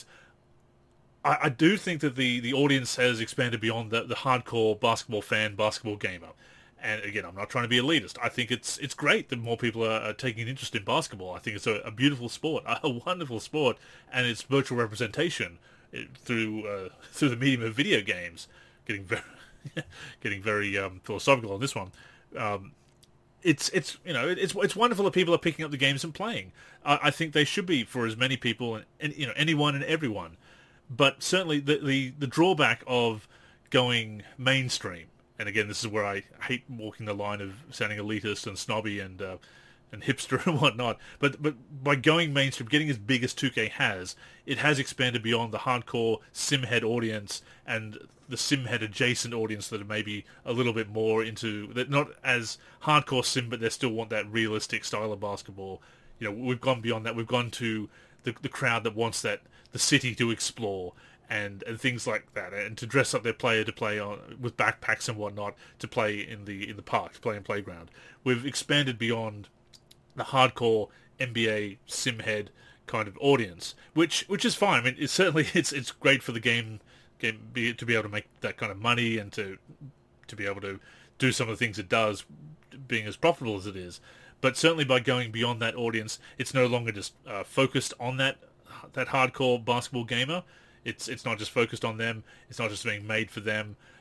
I, I do think that the, the audience has expanded beyond the, the hardcore basketball fan, basketball gamer. And again, I'm not trying to be elitist. I think it's it's great that more people are, are taking an interest in basketball. I think it's a, a beautiful sport, a wonderful sport, and its virtual representation through uh, through the medium of video games. Getting very getting very um, philosophical on this one. Um, it's it's you know it's it's wonderful that people are picking up the games and playing. I, I think they should be for as many people and, and you know anyone and everyone. But certainly the the, the drawback of going mainstream. And again, this is where I hate walking the line of sounding elitist and snobby and uh, and hipster and whatnot. But but by going mainstream, getting as big as two K has, it has expanded beyond the hardcore simhead audience and the simhead adjacent audience that are maybe a little bit more into that, not as hardcore sim, but they still want that realistic style of basketball. You know, we've gone beyond that. We've gone to the the crowd that wants that the city to explore. And, and things like that, and to dress up their player to play on with backpacks and whatnot to play in the in the park, to play in playground. We've expanded beyond the hardcore N B A simhead kind of audience, which which is fine. I mean, it's certainly it's it's great for the game game be, to be able to make that kind of money and to to be able to do some of the things it does, being as profitable as it is. But certainly by going beyond that audience, it's no longer just uh, focused on that that hardcore basketball gamer. It's it's not just focused on them. It's not just being made for them.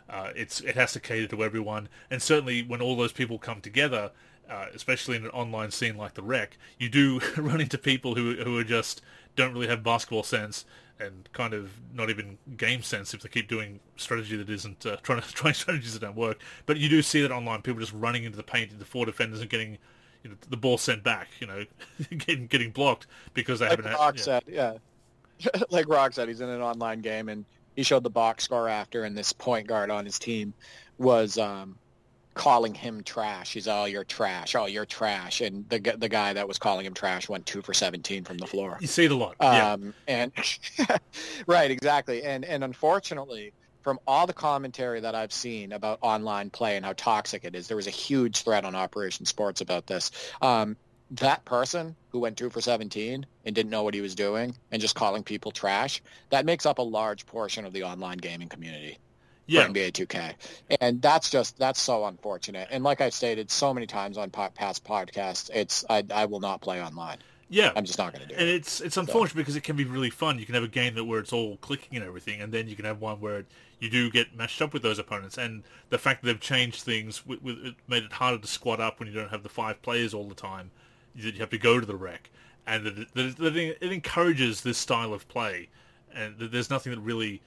Uh, it's it has to cater to everyone, and certainly when all those people come together, uh, especially in an online scene like the Rec, you do run into people who who are just don't really have basketball sense and kind of not even game sense if they keep doing strategy that isn't uh, trying to trying strategies that don't work. But you do see that online, people just running into the paint into four defenders and getting, you know, the ball sent back, you know, getting getting blocked because they like haven't. Rock had, said, yeah, like Rock said, he's in an online game and he showed the box score after, and this point guard on his team was um, calling him trash. He's, oh, you're trash. Oh, you're trash. And the the guy that was calling him trash went two for seventeen from the floor. You see it a lot. Yeah. Um, and right, exactly. And and unfortunately, from all the commentary that I've seen about online play and how toxic it is, there was a huge thread on Operation Sports about this. Um, that person who went two for seventeen and didn't know what he was doing and just calling people trash, that makes up a large portion of the online gaming community. Yeah. For N B A two K. And that's just, that's so unfortunate. And like I've stated so many times on past podcasts, it's, I, I will not play online. Yeah. I'm just not going to do and it. And it's it's unfortunate so. because it can be really fun. You can have a game that where it's all clicking and everything, and then you can have one where you do get matched up with those opponents. And the fact that they've changed things, with, with, it made it harder to squad up when you don't have the five players all the time. You have to go to the Rec. And that it, that it, it encourages this style of play. And there's nothing that really...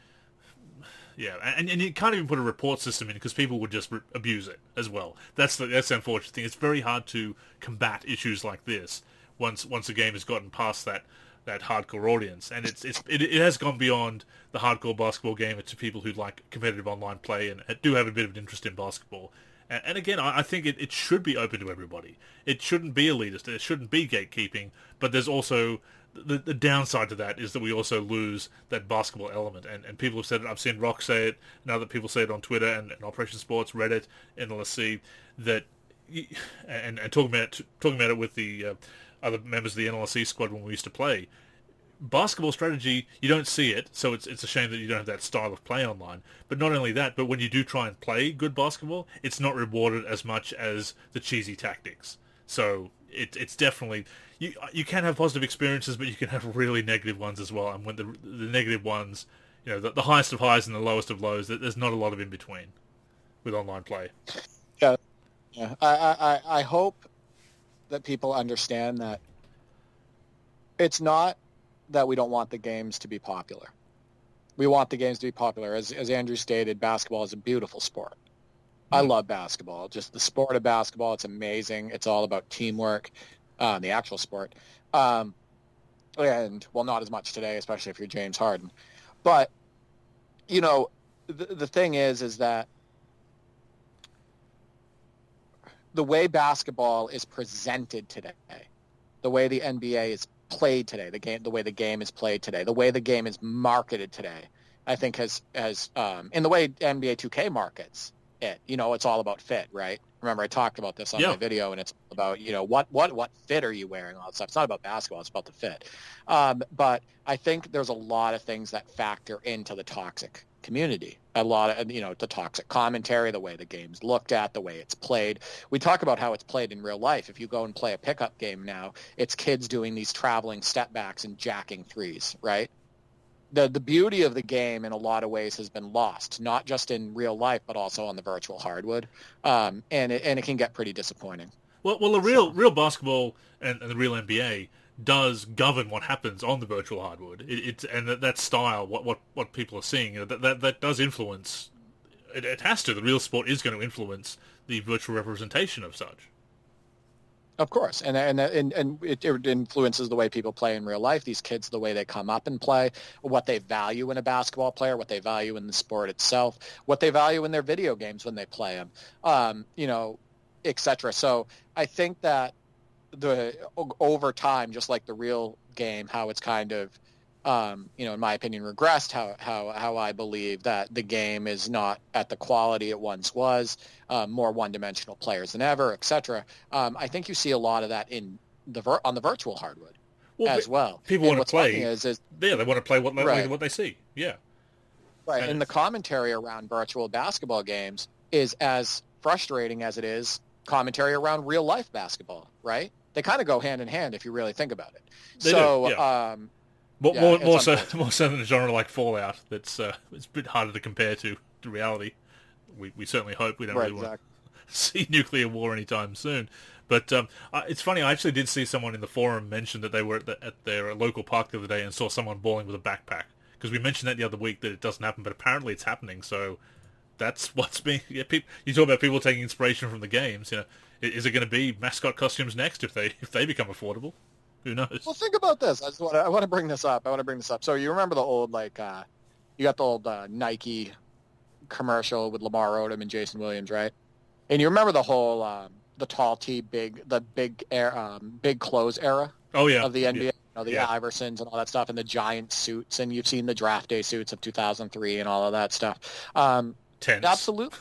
Yeah, and, and you can't even put a report system in because people would just re- abuse it as well. That's the, that's the unfortunate thing. It's very hard to combat issues like this once once a game has gotten past that, that hardcore audience, and it's it's it, it has gone beyond the hardcore basketball gamer to people who like competitive online play and do have a bit of an interest in basketball. And, and again, I, I think it, it should be open to everybody. It shouldn't be elitist. It shouldn't be gatekeeping. But there's also the, the downside to that is that we also lose that basketball element. And, and people have said it. I've seen Rock say it, and other people say it on Twitter and, and Operation Sports, Reddit, N L S C, that and, and talking about talking about it with the uh, other members of the N L S C squad when we used to play. Basketball strategy, you don't see it, so it's it's a shame that you don't have that style of play online. But not only that, but when you do try and play good basketball, it's not rewarded as much as the cheesy tactics. So it, it's definitely... You you can have positive experiences, but you can have really negative ones as well. And when the the negative ones, you know, the, the highest of highs and the lowest of lows, there's not a lot of in between with online play. Yeah, yeah. I, I, I hope that people understand that it's not that we don't want the games to be popular. We want the games to be popular. As as Andrew stated, basketball is a beautiful sport. I love basketball. Just the sport of basketball, it's amazing. It's all about teamwork, uh, the actual sport. Um, and, well, not as much today, especially if you're James Harden. But, you know, the, the thing is, is that the way basketball is presented today, the way the N B A is played today, the game, the way the game is played today, the way the game is marketed today, I think has, has um, in the way N B A two K markets it, you know, it's all about fit, right? Remember I talked about this on yeah. my video, and it's about, you know, what, what, what fit are you wearing, all that stuff. It's not about basketball, it's about the fit. Um, but I think there's a lot of things that factor into the toxic community. A lot of, you know, the toxic commentary, the way the game's looked at, the way it's played. We talk about how it's played in real life. If you go and play a pickup game now, it's kids doing these traveling step backs and jacking threes, right? The the beauty of the game in a lot of ways has been lost, not just in real life, but also on the virtual hardwood. Um, and, it, and it can get pretty disappointing. Well, well, the real so. real basketball and, and the real N B A does govern what happens on the virtual hardwood. It, it's and that, that style, what, what what people are seeing, you know, that, that that does influence. It, it has to. The real sport is going to influence the virtual representation of such. Of course, and and and, and it, it influences the way people play in real life. These kids, the way they come up and play, what they value in a basketball player, what they value in the sport itself, what they value in their video games when they play them, um, you know, et cetera. So I think that the over time, just like the real game, how it's kind of, um, you know, in my opinion, regressed. How how how I believe that the game is not at the quality it once was. Um, more one-dimensional players than ever, et cetera. Um, I think you see a lot of that in the vir- on the virtual hardwood well, as well. People and want to play. Is, is, yeah, they want to play what, right. what they see. Yeah. Right, and, and the commentary around virtual basketball games is as frustrating as it is commentary around real-life basketball, right? They kind of go hand in hand if you really think about it. They so, do, yeah. um, more, yeah, more, more so, more so than a genre like Fallout. That's uh, it's a bit harder to compare to, to reality. we, we certainly hope we don't right, really exactly. want to see nuclear war anytime soon. But um, uh, it's funny, I actually did see someone in the forum mention that they were at, the, at their local park the other day and saw someone bowling with a backpack. Because we mentioned that the other week that it doesn't happen, but apparently it's happening. So that's what's being... Yeah, people, you talk about people taking inspiration from the games. You know, is it going to be mascot costumes next if they if they become affordable? Who knows? Well, think about this. I just want to, I want to bring this up. I want to bring this up. So you remember the old, like, uh, you got the old uh, Nike commercial with Lamar Odom and Jason Williams, right? And you remember the whole... Um, the tall tee, big, the big air, um, big clothes era oh, yeah. of the N B A, yeah. you know, the yeah. Iversons and all that stuff, and the giant suits, and you've seen the draft day suits of two thousand three and all of that stuff. Um, Tense. Absolutely.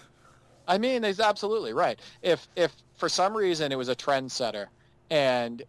I mean, it's absolutely right. If if for some reason it was a trendsetter, and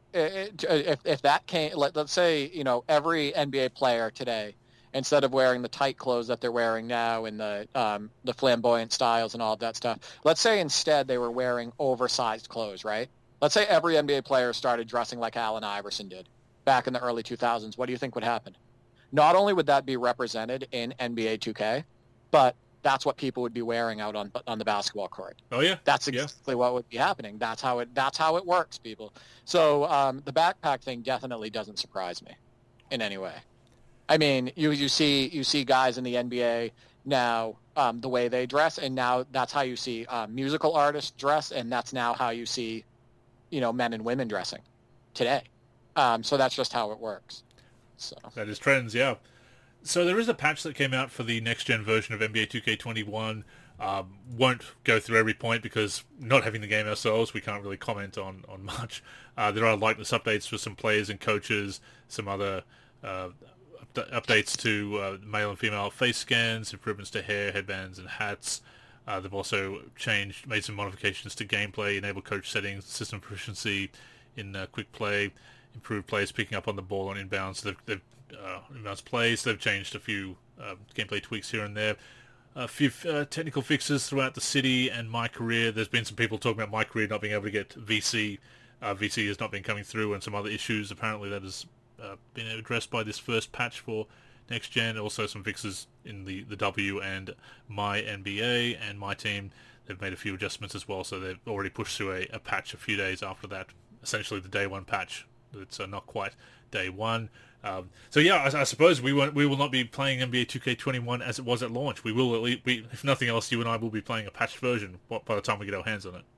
it, if if that came, let, let's say, you know, every N B A player today, instead of wearing the tight clothes that they're wearing now and the um, the flamboyant styles and all of that stuff, let's say instead they were wearing oversized clothes, right? Let's say every N B A player started dressing like Allen Iverson did back in the early two thousands. What do you think would happen? Not only would that be represented in N B A two K, but that's what people would be wearing out on on the basketball court. Oh yeah, that's exactly yeah. what would be happening. That's how it. That's how it works, people. So um, the backpack thing definitely doesn't surprise me in any way. I mean, you you see you see guys in the N B A now um, the way they dress, and now that's how you see um, musical artists dress, and that's now how you see, you know, men and women dressing today. Um, so that's just how it works. So that is trends, yeah. So there is a patch that came out for the next-gen version of N B A two K twenty-one. Um, won't go through every point because not having the game ourselves, we can't really comment on, on much. Uh, there are likeness updates for some players and coaches, some other uh, up- updates to uh, male and female face scans, improvements to hair, headbands, and hats. Uh, they've also changed, made some modifications to gameplay, enabled coach settings, system proficiency in uh, quick play, improved players picking up on the ball on inbounds. So they've, they've uh, inbounds plays. They've changed a few uh, gameplay tweaks here and there. A few uh, technical fixes throughout the city and My Career. There's been some people talking about My Career not being able to get V C. Uh, V C has not been coming through, and some other issues. Apparently that has uh, been addressed by this first patch for next gen. Also some fixes in the, the W and My N B A and My Team. They've made a few adjustments as well, so they've already pushed through a, a patch a few days after that. Essentially the day one patch. It's uh, not quite day one. Um, so yeah, I, I suppose we won't, we will not be playing N B A two K twenty-one as it was at launch. We will, at least, we, if nothing else, you and I will be playing a patched version by the time we get our hands on it.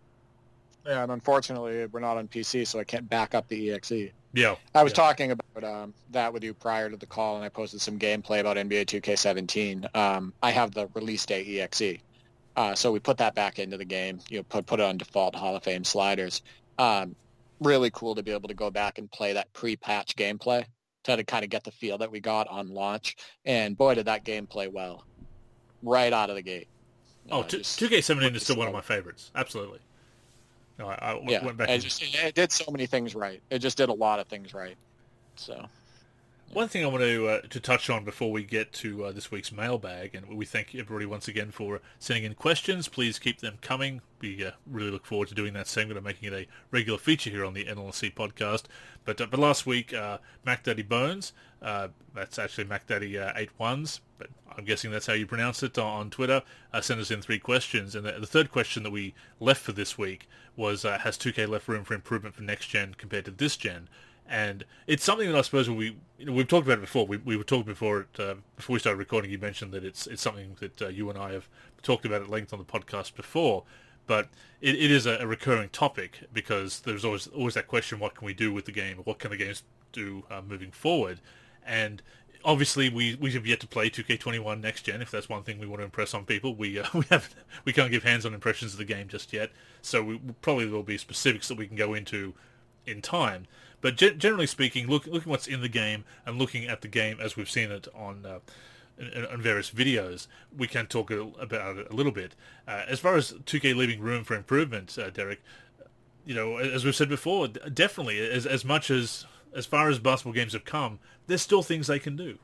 Yeah, and unfortunately, we're not on P C, so I can't back up the E X E. Yeah, I was yeah. talking about um, that with you prior to the call, and I posted some gameplay about N B A two K seventeen. Um, I have the release day E X E, uh, so we put that back into the game. You know, put put it on default Hall of Fame sliders. Um, really cool to be able to go back and play that pre-patch gameplay to, to kind of get the feel that we got on launch. And boy, did that game play well right out of the gate. Oh, uh, two K seventeen is still slow. one of my favorites. Absolutely. No, I, I yeah, went back. it, and... just, it did so many things right. It just did a lot of things right. So. One thing I want to uh, to touch on before we get to uh, this week's mailbag, and we thank everybody once again for sending in questions. Please keep them coming. We uh, really look forward to doing that segment and making it a regular feature here on the N L C podcast. But uh, but last week, uh, Mac Daddy Bones, uh, that's actually Mac Daddy uh, eight ones, but I'm guessing that's how you pronounce it on Twitter, uh, sent us in three questions. And the, the third question that we left for this week was, uh, has two K left room for improvement for next gen compared to this gen? And it's something that I suppose we you know, we've talked about it before. We we were talking before it, uh, before we started recording. You mentioned that it's it's something that uh, you and I have talked about at length on the podcast before. But it, it is a, a recurring topic because there's always always that question: what can we do with the game? What can the games do uh, moving forward? And obviously, we, we have yet to play two K twenty-one next gen. If that's one thing we want to impress on people, we uh, we have we can't give hands-on impressions of the game just yet. So we, probably there will be specifics that we can go into in time. But generally speaking, look, looking what's in the game and looking at the game as we've seen it on uh, in, on various videos, we can talk about it a little bit. Uh, as far as two K leaving room for improvement, uh, Derek, you know, as we've said before, definitely, as as much as as far as basketball games have come, there's still things they can do.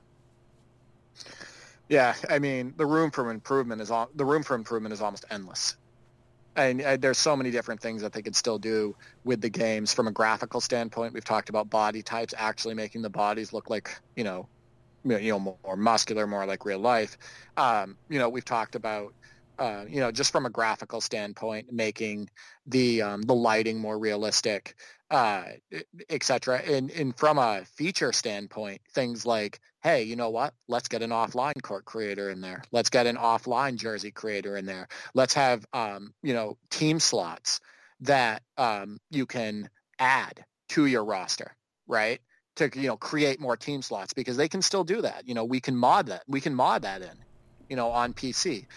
Yeah, I mean, the room for improvement is the room for improvement is almost endless. And uh, there's so many different things that they could still do with the games from a graphical standpoint. We've talked about body types, actually making the bodies look like, you know, you know, more, more muscular, more like real life. Um, you know, we've talked about uh, you know, just from a graphical standpoint, making the um, the lighting more realistic, uh, et cetera. And, and from a feature standpoint, things like, hey, you know what? Let's get an offline court creator in there. Let's get an offline jersey creator in there. Let's have, um, you know, team slots that um, you can add to your roster, right? To, you know, create more team slots, because they can still do that. You know, we can mod that. We can mod that in, you know, on P C,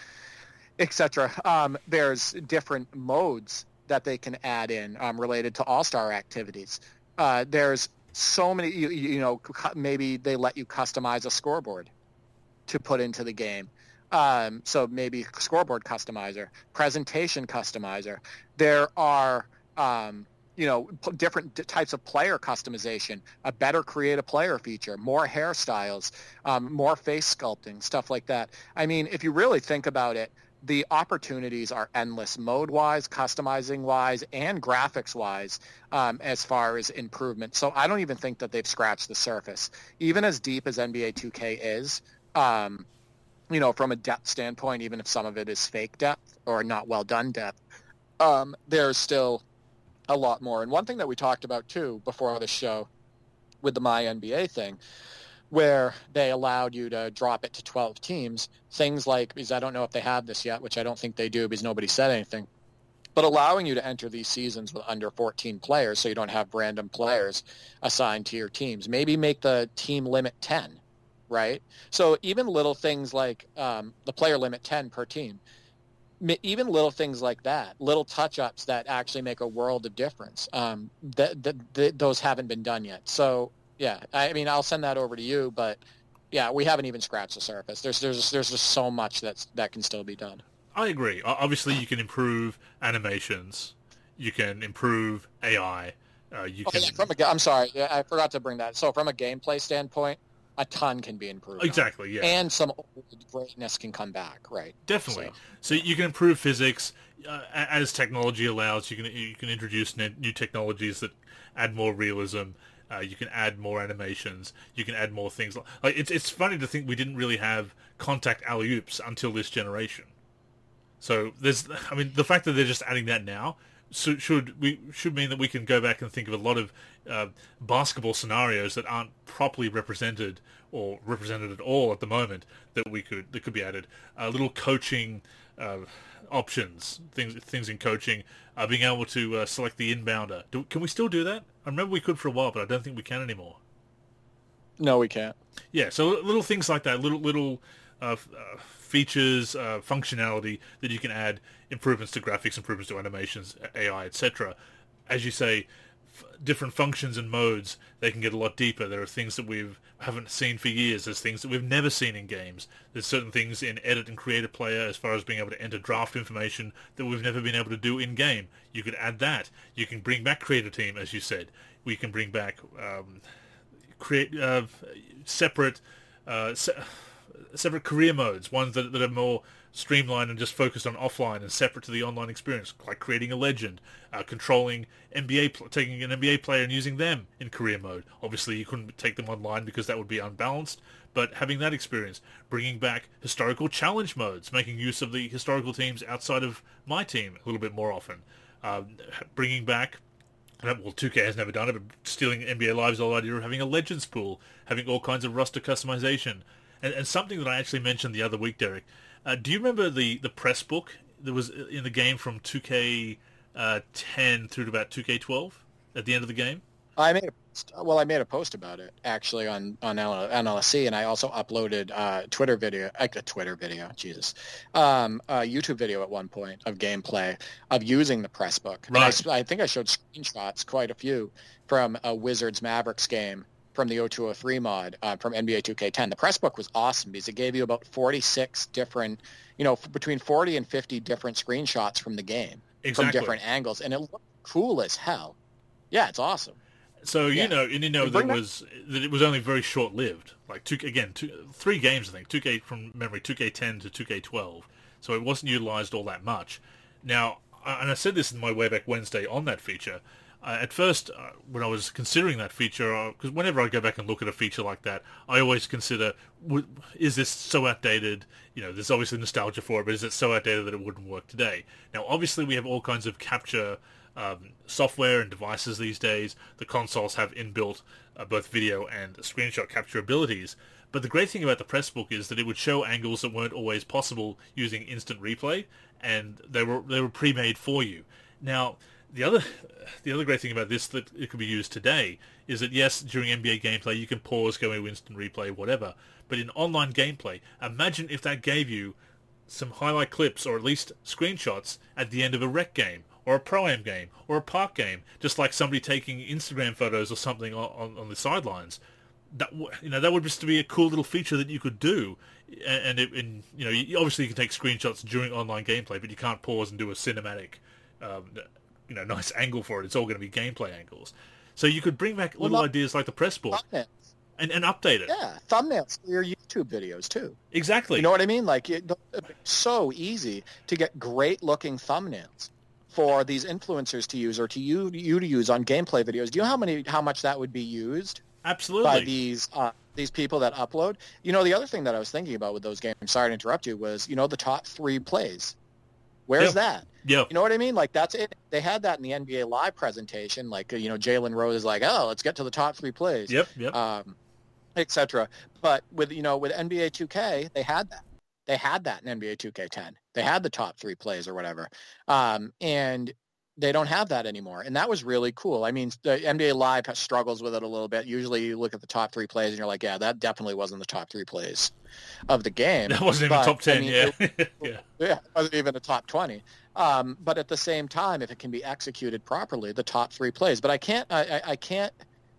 et cetera. Um, there's different modes that they can add in um, related to all-star activities. Uh, there's so many, you, you know, maybe they let you customize a scoreboard to put into the game. Um, so maybe scoreboard customizer, presentation customizer. There are, um, you know, different types of player customization, a better create a player feature, more hairstyles, um, more face sculpting, stuff like that. I mean, if you really think about it, the opportunities are endless, mode-wise, customizing-wise, and graphics-wise, um, as far as improvement. So I don't even think that they've scratched the surface. Even as deep as N B A two K is, um, you know, from a depth standpoint, even if some of it is fake depth or not well-done depth, um, there's still a lot more. And one thing that we talked about, too, before the show with the My N B A thing, where they allowed you to drop it to twelve teams, things like, because I don't know if they have this yet, which I don't think they do because nobody said anything, but allowing you to enter these seasons with under fourteen players so you don't have random players assigned to your teams. Maybe make the team limit ten, right? So even little things like um, the player limit ten per team, even little things like that, little touch-ups that actually make a world of difference, um, that, that, that those haven't been done yet. So, yeah, I mean, I'll send that over to you, but yeah, we haven't even scratched the surface. There's there's there's just so much that's that can still be done. I agree. Obviously, you can improve animations, you can improve A I. Uh, you okay, can. From a, I'm sorry, I forgot to bring that. So from a gameplay standpoint, a ton can be improved. Exactly, yeah. And some greatness can come back, right? Definitely. So, So you can improve physics uh, as technology allows. You can you can introduce new technologies that add more realism. Uh, you can add more animations. You can add more things. Like it's it's funny to think we didn't really have contact alley-oops until this generation. So there's, I mean, the fact that they're just adding that now so should we should mean that we can go back and think of a lot of uh, basketball scenarios that aren't properly represented or represented at all at the moment that we could that could be added. Uh, little coaching uh, options, things things in coaching, uh, being able to uh, select the inbounder. Do, can we still do that? I remember we could for a while, but I don't think we can anymore. No, we can't. Yeah, so little things like that, little little uh, uh, features, uh, functionality that you can add, improvements to graphics, improvements to animations, A I, et cetera. As you say, f- different functions and modes, they can get a lot deeper. There are things that we haven't seen for years. There's things that we've never seen in games. There's certain things in Edit and Create a Player as far as being able to enter draft information that we've never been able to do in-game. You could add that. You can bring back Create a Team, as you said. We can bring back... Um, create uh, separate uh, se- separate career modes, ones that, that are more streamlined and just focused on offline and separate to the online experience, like creating a legend, uh, controlling N B A, pl- taking an N B A player and using them in career mode. Obviously, you couldn't take them online because that would be unbalanced, but having that experience, bringing back historical challenge modes, making use of the historical teams outside of my team a little bit more often, uh, bringing back... Well, two K has never done it, but stealing N B A Live's whole idea of having a Legends pool, having all kinds of roster customization. And, and something that I actually mentioned the other week, Derek, uh, do you remember the, the press book that was in the game from two K ten through to about two K twelve at the end of the game? I made a post, well, I made a post about it actually on on N L S C, and I also uploaded uh, Twitter video, like a Twitter video, Jesus, um, a YouTube video at one point of gameplay of using the press book. Right. And I, I think I showed screenshots, quite a few, from a Wizards Mavericks game from the oh two oh three mod uh, from N B A two K ten. The press book was awesome because it gave you about forty-six different, you know, between forty and fifty different screenshots from the game Exactly. from different angles, and it looked cool as hell. Yeah, it's awesome. So you Yeah. know, and you know You that bring back- was that it was only very short lived. Like two again, two, three games I think. two K from memory, two K ten to two K twelve. So it wasn't utilized all that much. Now, and I said this in my Way Back Wednesday on that feature. Uh, at first, uh, when I was considering that feature, because whenever I go back and look at a feature like that, I always consider, w- is this so outdated? You know, there's obviously nostalgia for it, but is it so outdated that it wouldn't work today? Now, obviously, we have all kinds of capture um, software and devices these days. The consoles have inbuilt uh, both video and screenshot capture abilities. But the great thing about the Pressbook is that it would show angles that weren't always possible using instant replay, and they were they were pre-made for you. Now, the other the other great thing about this that it could be used today is that, yes, during N B A gameplay you can pause, go into instant replay, whatever. But in online gameplay, imagine if that gave you some highlight clips or at least screenshots at the end of a rec game or a Pro-Am game or a park game, just like somebody taking Instagram photos or something on, on, on the sidelines. That, you know, that would just be a cool little feature that you could do, and, and, it, and you know, you, obviously you can take screenshots during online gameplay, but you can't pause and do a cinematic, um, you know, nice angle for it. It's all going to be gameplay angles. So you could bring back little well, ideas like the Pressbook and, and update it. Yeah, thumbnails for your YouTube videos too. Exactly. You know what I mean? Like, it, it's so easy to get great looking thumbnails for these influencers to use, or to you you to use on gameplay videos. Do you know how many how much that would be used? Absolutely. By these uh, these people that upload. You know, the other thing that I was thinking about with those games, sorry to interrupt you, was, you know, the top three plays. Where's yeah. that? Yeah. You know what I mean? Like, that's it. They had that in the N B A Live presentation. Like, you know, Jalen Rose is like, oh, let's get to the top three plays. Yep, yep. Um, et cetera. But with, you know, with N B A two K, they had that. They had that in N B A two K ten. They had the top three plays or whatever. Um, and they don't have that anymore, and that was really coal. I mean, the N B A Live struggles with it a little bit. Usually you look at the top three plays and you're like, yeah, that definitely wasn't the top three plays of the game. That wasn't but, even top ten, I mean, yeah. It, yeah. Yeah, it wasn't even a top twenty. Um, but at the same time, if it can be executed properly, the top three plays. But I can't, I, I can't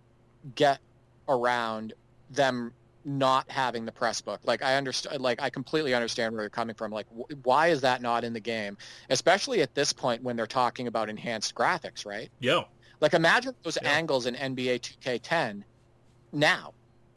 get around them not having the press book. Like, I understand, like, I completely understand where you're coming from. Like, wh- why is that not in the game? Especially at this point when they're talking about enhanced graphics, right? Yeah. Like, imagine those yeah. angles in N B A two K ten now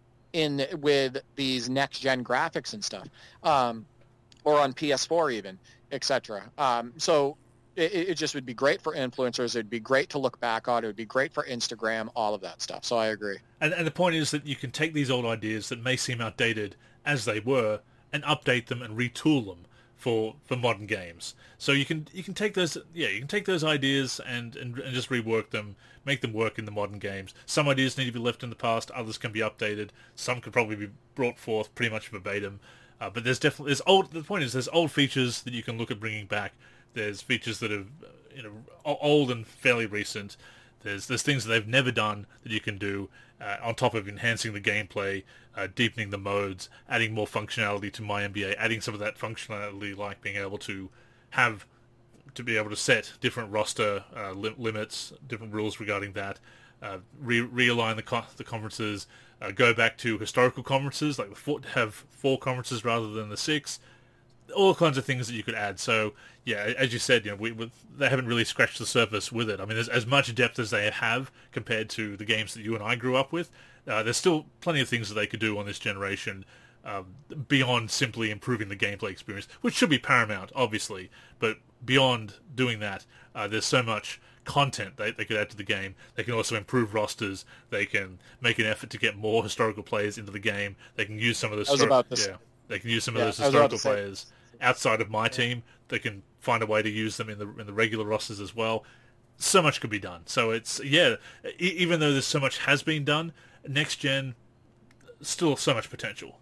in with these next-gen graphics and stuff, um, or on P S four even, et cetera. Um, so it, it just would be great for influencers. It would be great to look back on. It would be great for Instagram, all of that stuff. So I agree. And, and the point is that you can take these old ideas that may seem outdated as they were and update them and retool them for, for modern games. So you can you can take those yeah you can take those ideas and, and and just rework them, make them work in the modern games. Some ideas need to be left in the past. Others can be updated. Some could probably be brought forth pretty much verbatim. Uh, but there's definitely there's old. The point is there's old features that you can look at bringing back. There's features that are, you know, old and fairly recent. There's there's things that they've never done that you can do uh, on top of enhancing the gameplay, uh, deepening the modes, adding more functionality to My N B A, adding some of that functionality like being able to have to be able to set different roster uh, li- limits, different rules regarding that, uh, re- realign the co- the conferences, uh, go back to historical conferences, like the four, have four conferences rather than the six. All kinds of things that you could add. So, yeah, as you said, you know, we, we they haven't really scratched the surface with it. I mean, there's as much depth as they have compared to the games that you and I grew up with. Uh, there's still plenty of things that they could do on this generation um, beyond simply improving the gameplay experience, which should be paramount, obviously. But beyond doing that, uh, there's so much content they, they could add to the game. They can also improve rosters. They can make an effort to get more historical players into the game. They can use some of the... I was about to yeah. They can use some yeah, of those historical players outside of my team. They can find a way to use them in the in the regular rosters as well. So much could be done. So it's, yeah, e- even though there's so much has been done, next gen, still so much potential.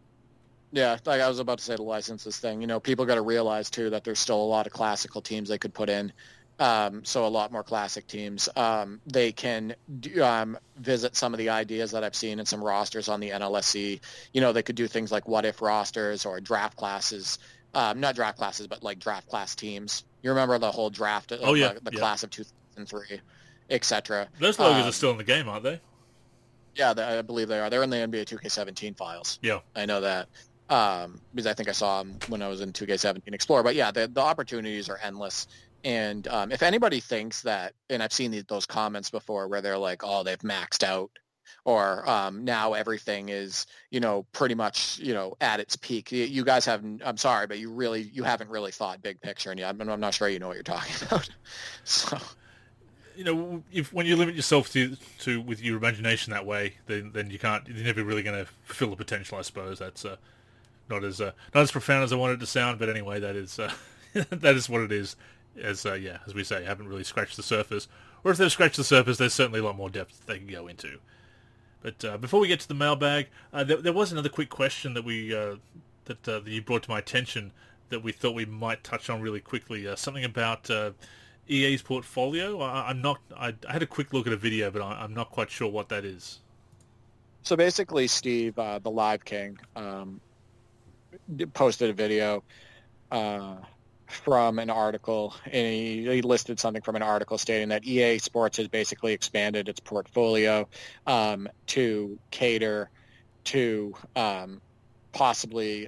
Yeah, like I was about to say the licenses thing. You know, people got to realize, too, that there's still a lot of classical teams they could put in. Um, so a lot more classic teams. Um, they can um, visit some of the ideas that I've seen in some rosters on the N L S C. You know, they could do things like what-if rosters or draft classes. Um, not draft classes, but like draft class teams. You remember the whole draft, oh, yeah, the, the yeah. class of two thousand three, et cetera. Those logos um, are still in the game, aren't they? Yeah, they, I believe they are. They're in the N B A two K seventeen files. Yeah. I know that. Um, because I think I saw them when I was in two K seventeen Explorer. But yeah, the, the opportunities are endless. And um, if anybody thinks that, and I've seen the, those comments before where they're like, oh, they've maxed out, or um, now everything is, you know, pretty much, you know, at its peak. You, you guys haven't, I'm sorry, but you really, you haven't really thought big picture. And yeah, I'm, I'm not sure you know what you're talking about. So you know, if when you limit yourself to to with your imagination that way, then then you can't. You're never really going to fulfill the potential. I suppose that's uh, not as uh, not as profound as I wanted it to sound. But anyway, that is uh, that is what it is. As uh, yeah, as we say, haven't really scratched the surface. Or if they've scratched the surface, there's certainly a lot more depth they can go into. But uh, before we get to the mailbag, uh, there, there was another quick question that we uh, that, uh, that you brought to my attention that we thought we might touch on really quickly. Uh, something about uh, E A's portfolio. I, I'm not. I, I had a quick look at a video, but I, I'm not quite sure what that is. So basically, Steve, uh, the Live King, um, posted a video uh, from an article, and he, he listed something from an article stating that E A Sports has basically expanded its portfolio um, to cater to um, possibly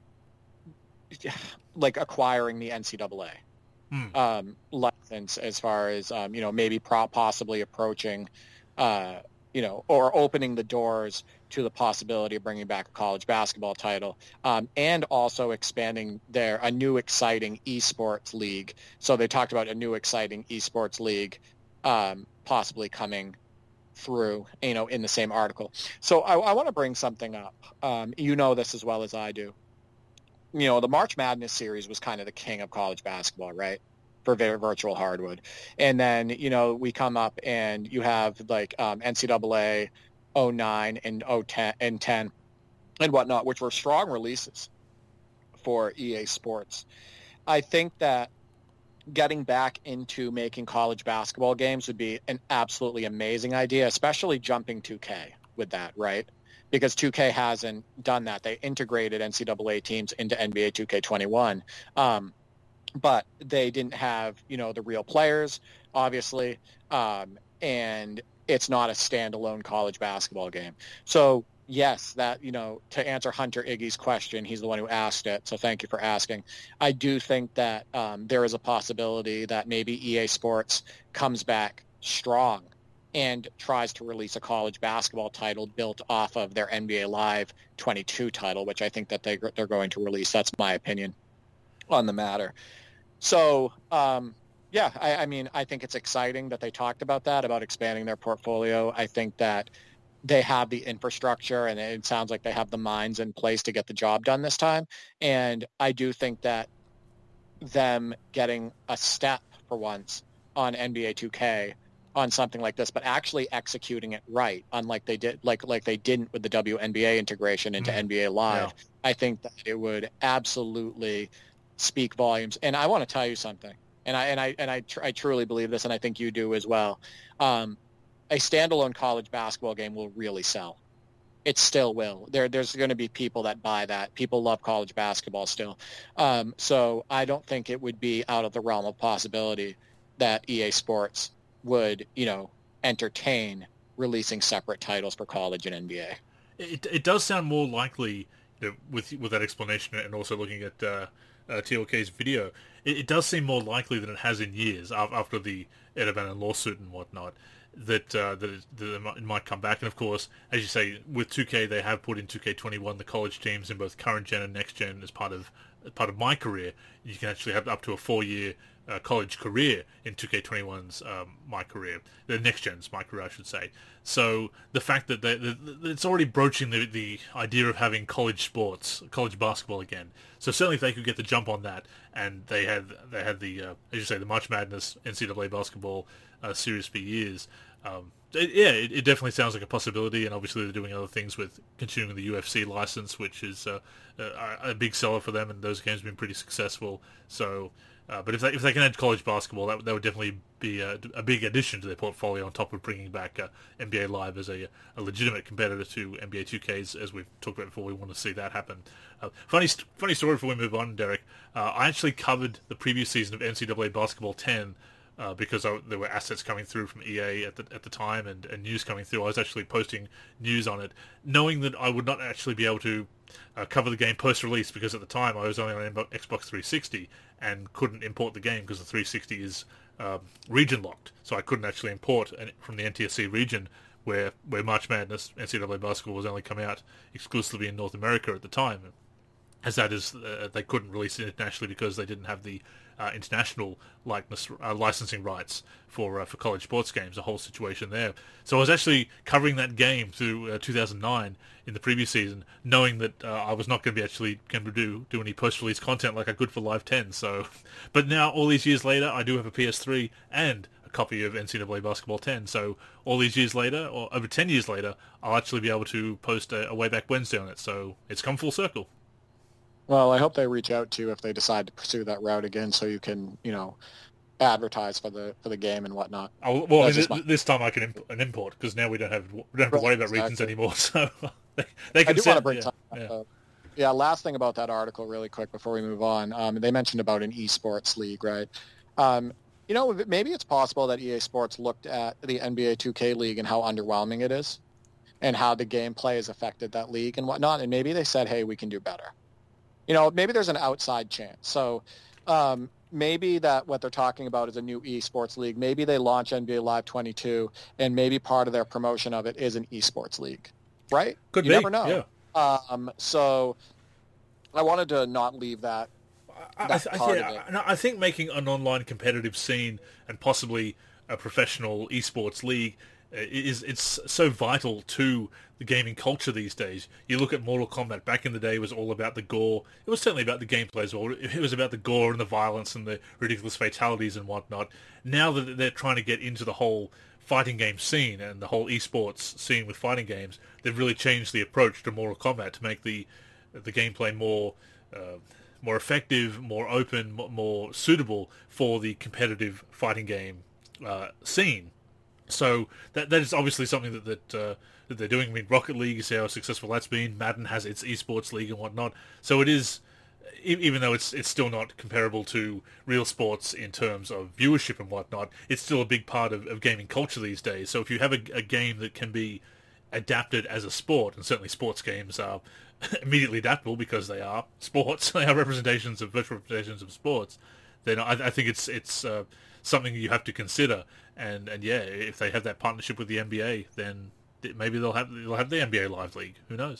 like acquiring the N C double A Hmm. um, license, as far as um, you know, maybe pro- possibly approaching, uh, you know, or opening the doors to the possibility of bringing back a college basketball title, um, and also expanding their a new exciting esports league. So they talked about a new exciting esports league um, possibly coming through, you know, in the same article. So I, I want to bring something up. Um, you know this as well as I do. You know, the March Madness series was kind of the king of college basketball, right? For vir- virtual hardwood. And then, you know, we come up and you have like um, N C double A oh nine and oh ten and ten and whatnot, which were strong releases for E A Sports. I think that getting back into making college basketball games would be an absolutely amazing idea, especially jumping two K with that, right? Because two K hasn't done that. They integrated N C double A teams into N B A two K twenty-one, um, but they didn't have, you know, the real players, obviously, um, and it's not a standalone college basketball game. So, yes, that, you know, to answer Hunter Iggy's question, he's the one who asked it, so thank you for asking. I do think that um, there is a possibility that maybe E A Sports comes back strong and tries to release a college basketball title built off of their N B A Live twenty-two title, which I think that they, they're going to release. That's my opinion on the matter. So, um, yeah, I, I mean, I think it's exciting that they talked about that, about expanding their portfolio. I think that they have the infrastructure, and it sounds like they have the minds in place to get the job done this time. And I do think that them getting a step for once on N B A two K on something like this, but actually executing it right, unlike they did, like like they didn't with the W N B A integration into mm. N B A Live. Yeah. I think that it would absolutely speak volumes. And I want to tell you something, and I and I and I, tr- I truly believe this, and I think you do as well. Um, a standalone college basketball game will really sell. It still will. There, there's going to be people that buy that. People love college basketball still. Um, so I don't think it would be out of the realm of possibility that E A Sports would, you know, entertain releasing separate titles for college and N B A. It it does sound more likely, you know, with with that explanation, and also looking at uh, uh, T L K's video, it, it does seem more likely than it has in years after the Ed O'Bannon lawsuit and whatnot, that uh, that, it, that it, might, it might come back. And of course, as you say, with two K, they have put in two K twenty-one the college teams in both current gen and next gen as part of as part of my career. You can actually have up to a four year Uh, college career in two K twenty-one's um, my career, the next gen's my career, I should say. So the fact that they, the, the, it's already broaching the, the idea of having college sports, college basketball again. So certainly if they could get the jump on that, and they had they had the uh, as you say, the March Madness N C double A basketball uh, series for years. Um, it, yeah, it, it definitely sounds like a possibility, and obviously they're doing other things with continuing the U F C license, which is uh, a, a big seller for them, and those games have been pretty successful. So. Uh, but if they, if they can add college basketball, that, that would definitely be a, a big addition to their portfolio on top of bringing back uh, N B A Live as a, a legitimate competitor to N B A two K's, as we've talked about before. We want to see that happen. Uh, funny funny story before we move on, Derek. Uh, I actually covered the previous season of N C double A Basketball ten uh, because I, there were assets coming through from E A at the at the time and, and news coming through. I was actually posting news on it, knowing that I would not actually be able to Uh, cover the game post-release, because at the time I was only on Xbox three sixty and couldn't import the game because the three sixty is um, region locked, so I couldn't actually import from the N T S C region where where March Madness N C double A Basketball was only come out exclusively in North America at the time. as that is, uh, they couldn't release it internationally because they didn't have the uh, international likeness uh, licensing rights for uh, for college sports games. A whole situation there. So I was actually covering that game through uh, two thousand nine in the previous season, knowing that uh, I was not going to be actually going to do do any post release content like I could for Live ten. So, but now all these years later, I do have a P S three and a copy of N C double A Basketball ten. So all these years later, or over ten years later, I'll actually be able to post a, a Way Back Wednesday on it. So it's come full circle. Well, I hope they reach out to you if they decide to pursue that route again, so you can, you know, advertise for the for the game and whatnot. Oh, well, I mean, this, my... this time I can imp- an import because now we don't have we don't have to worry about exactly. regions anymore. So they, they can. I do send, want to bring yeah, time yeah. up. Yeah, last thing about that article, really quick before we move on. Um, they mentioned about an esports league, right? Um, you know, maybe it's possible that E A Sports looked at the N B A two K league and how underwhelming it is, and how the gameplay has affected that league and whatnot, and maybe they said, "Hey, we can do better." You know, maybe there's an outside chance. So um, maybe that what they're talking about is a new esports league. Maybe they launch N B A Live twenty-two, and maybe part of their promotion of it is an esports league, right? Could you be. never know. Yeah. Um, so I wanted to not leave that. I, that I, part yeah, of it. I, I think making an online competitive scene and possibly a professional esports league is it's so vital to the gaming culture these days. You look at Mortal Kombat, back in the day it was all about the gore. It was certainly about the gameplay as well. It was about the gore and the violence and the ridiculous fatalities and whatnot. Now that they're trying to get into the whole fighting game scene and the whole esports scene with fighting games, they've really changed the approach to Mortal Kombat to make the the gameplay more uh, more effective, more open, more suitable for the competitive fighting game uh, scene. So that that is obviously something that that, uh, that they're doing. I mean, Rocket League, you see how successful that's been. Madden has its esports league and whatnot. So it is, even though it's it's still not comparable to real sports in terms of viewership and whatnot, it's still a big part of, of gaming culture these days. So if you have a, a game that can be adapted as a sport, and certainly sports games are immediately adaptable because they are sports, they are representations of virtual representations of sports, then I, I think it's it's uh, something you have to consider. And and yeah, if they have that partnership with the N B A, then maybe they'll have they'll have the N B A Live League. Who knows?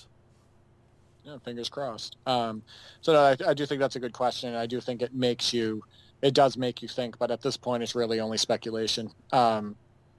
Yeah, fingers crossed. Um, so no, I, I do think that's a good question. I do think it makes you, it does make you think, but at this point, it's really only speculation. Um,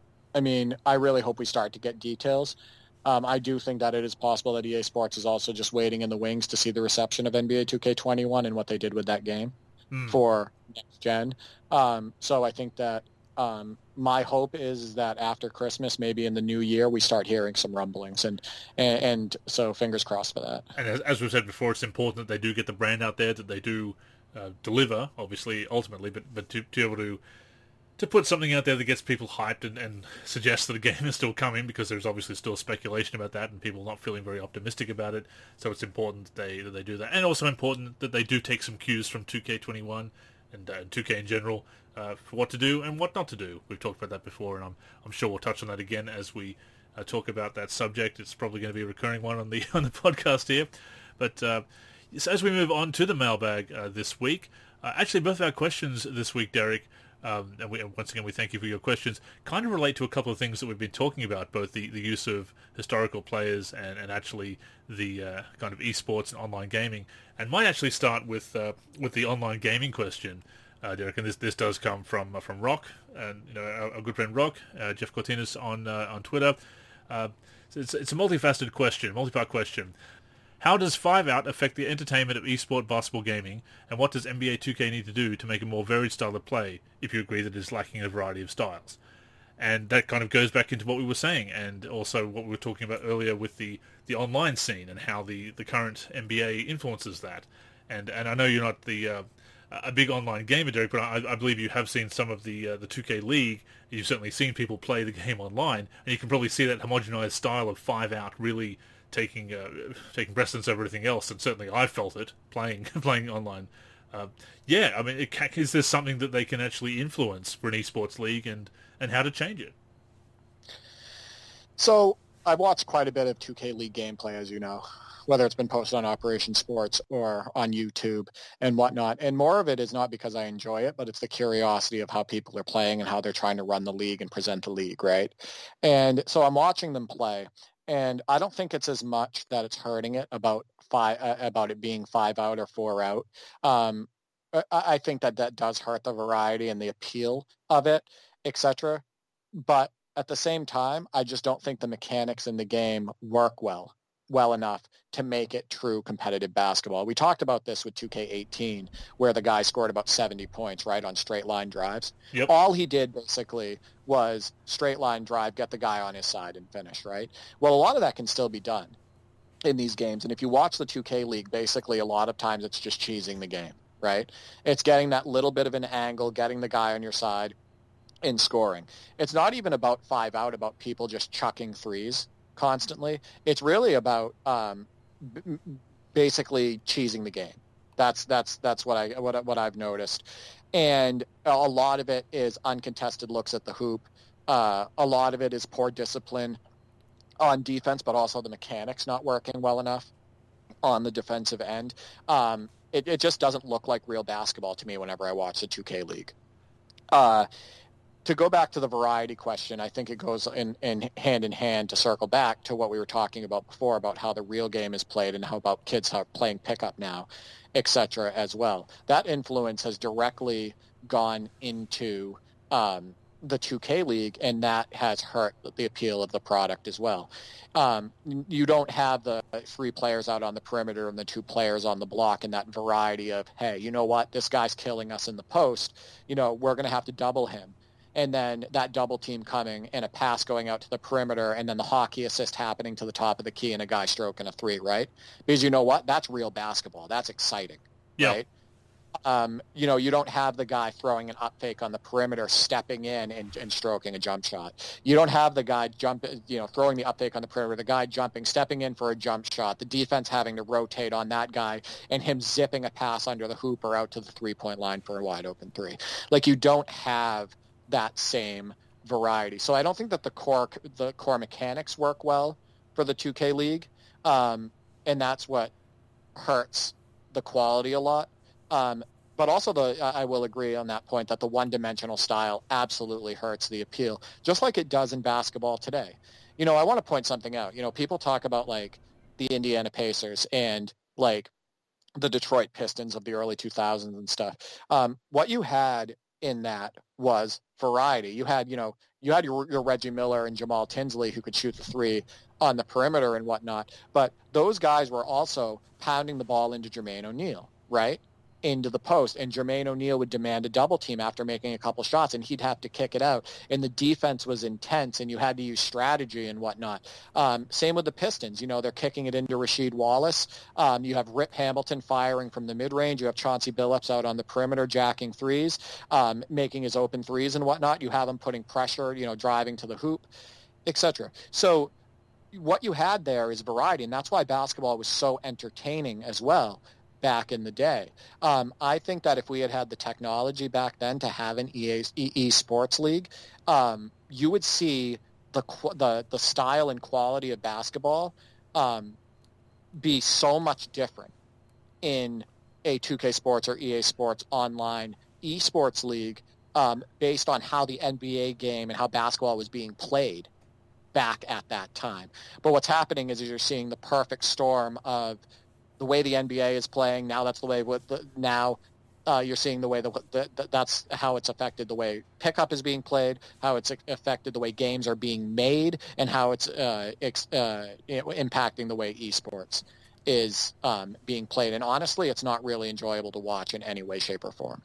I mean, I really hope we start to get details. Um, I do think that it is possible that E A Sports is also just waiting in the wings to see the reception of N B A two K twenty-one and what they did with that game mm. for next gen. Um, so I think that um, my hope is that after Christmas, maybe in the new year, we start hearing some rumblings, and and, and so fingers crossed for that. And as, as we've said before, it's important that they do get the brand out there, that they do uh, deliver, obviously, ultimately, but but to, to be able to to put something out there that gets people hyped and, and suggests that a game is still coming, because there's obviously still speculation about that and people not feeling very optimistic about it. So it's important that they that they do that, and also important that they do take some cues from two K twenty-one and uh, two K in general. Uh, for what to do and what not to do. We've talked about that before, and I'm I'm sure we'll touch on that again as we uh, talk about that subject. It's probably going to be a recurring one on the on the podcast here. But uh, so as we move on to the mailbag uh, this week, uh, actually both of our questions this week, Derek, um, and we, once again we thank you for your questions, kind of relate to a couple of things that we've been talking about, both the, the use of historical players and, and actually the uh, kind of esports and online gaming. And might actually start with uh, with the online gaming question. Uh, Derek, and this this does come from uh, from Rock, and you know our, our good friend Rock, uh, Jeff Cortinas on uh, on Twitter. Uh, so it's it's a multifaceted question, multi-part question. How does five out affect the entertainment of esport basketball gaming, and what does N B A two K need to do to make a more varied style of play? If you agree that it is lacking a variety of styles, and that kind of goes back into what we were saying, and also what we were talking about earlier with the, the online scene and how the, the current N B A influences that. And and I know you're not the uh, a big online gamer, Derek, but I, I believe you have seen some of the uh, the two K League. You've certainly seen people play the game online, and you can probably see that homogenized style of five out really taking uh, taking precedence over everything else. And certainly I felt it playing playing online. Uh, yeah, I mean, it can, is there something that they can actually influence for an esports league, and, and how to change it? So I've watched quite a bit of two K League gameplay, as you know, whether it's been posted on Operation Sports or on YouTube and whatnot. And more of it is not because I enjoy it, but it's the curiosity of how people are playing and how they're trying to run the league and present the league, right? And so I'm watching them play, and I don't think it's as much that it's hurting it about five uh, about it being five out or four out. Um, I, I think that that does hurt the variety and the appeal of it, et cetera. But at the same time, I just don't think the mechanics in the game work well, well enough to make it true competitive basketball. We talked about this with two K eighteen, where the guy scored about seventy points, right, on straight line drives. Yep. All he did basically was straight line drive, get the guy on his side and finish, right? Well, a lot of that can still be done in these games. And if you watch the two K League, basically a lot of times it's just cheesing the game, right? It's getting that little bit of an angle, getting the guy on your side, in scoring. It's not even about five out, about people just chucking threes constantly. It's really about um, b- basically cheesing the game. That's that's that's what I what what I've noticed, and a lot of it is uncontested looks at the hoop. Uh, a lot of it is poor discipline on defense, but also the mechanics not working well enough on the defensive end. Um, it, it just doesn't look like real basketball to me whenever I watch the two K League. Uh, To go back to the variety question, I think it goes in, in hand in hand to circle back to what we were talking about before about how the real game is played and how about kids are playing pickup now, et cetera, as well. That influence has directly gone into um, the two K League, and that has hurt the appeal of the product as well. Um, you don't have the three players out on the perimeter and the two players on the block and that variety of, hey, you know what, this guy's killing us in the post. You know, we're going to have to double him. And then that double team coming and a pass going out to the perimeter and then the hockey assist happening to the top of the key and a guy stroking a three, right? Because you know what? That's real basketball. That's exciting, yeah. right? Um, you know, you don't have the guy throwing an up fake on the perimeter, stepping in and, and stroking a jump shot. You don't have the guy jump, you know, throwing the up fake on the perimeter, the guy jumping, stepping in for a jump shot, the defense having to rotate on that guy and him zipping a pass under the hoop or out to the three-point line for a wide open three. Like, you don't have that same variety. So I don't think that the core the core mechanics work well for the two K League, um, and that's what hurts the quality a lot. Um, but also, the I will agree on that point that the one-dimensional style absolutely hurts the appeal, just like it does in basketball today. You know, I want to point something out. You know, people talk about, like, the Indiana Pacers and, like, the Detroit Pistons of the early two thousands and stuff. Um, what you had in that was variety. You had, you know, you had your, your Reggie Miller and Jamal Tinsley who could shoot the three on the perimeter and whatnot, but those guys were also pounding the ball into Jermaine O'Neal, right? Into the post, and Jermaine O'Neal would demand a double team after making a couple shots, and he'd have to kick it out. And the defense was intense, and you had to use strategy and whatnot. Um, same with the Pistons. You know, they're kicking it into Rasheed Wallace. Um, you have Rip Hamilton firing from the mid-range. You have Chauncey Billups out on the perimeter jacking threes, um, making his open threes and whatnot. You have him putting pressure, you know, driving to the hoop, et cetera. So what you had there is variety, and that's why basketball was so entertaining as well back in the day. Um, I think that if we had had the technology back then to have an E A E, e Sports League, um, you would see the, the the style and quality of basketball um, be so much different in a two K Sports or E A Sports Online eSports League um, based on how the N B A game and how basketball was being played back at that time. But what's happening is, is you're seeing the perfect storm of the way the N B A is playing now. That's the way what the, now uh, you're seeing the way that the, the, that's how it's affected the way pickup is being played, how it's affected the way games are being made, and how it's uh, ex, uh, impacting the way esports is um, being played. And honestly, it's not really enjoyable to watch in any way, shape, or form.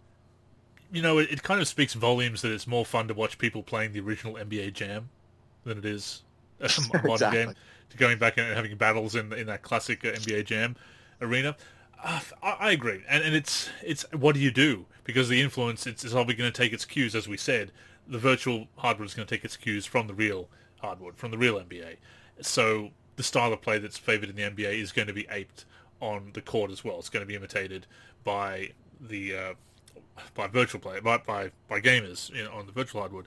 You know, it, it kind of speaks volumes that it's more fun to watch people playing the original N B A Jam than it is a modern Exactly. game. To going back and having battles in in that classic uh, N B A Jam arena. Uh, I, I agree, and and it's it's what do you do, because the influence it's, it's probably going to take its cues, as we said. The virtual hardwood is going to take its cues from the real hardwood, from the real N B A. So the style of play that's favoured in the N B A is going to be aped on the court as well. It's going to be imitated by the uh, by virtual play, by by, by gamers, you know, on the virtual hardwood.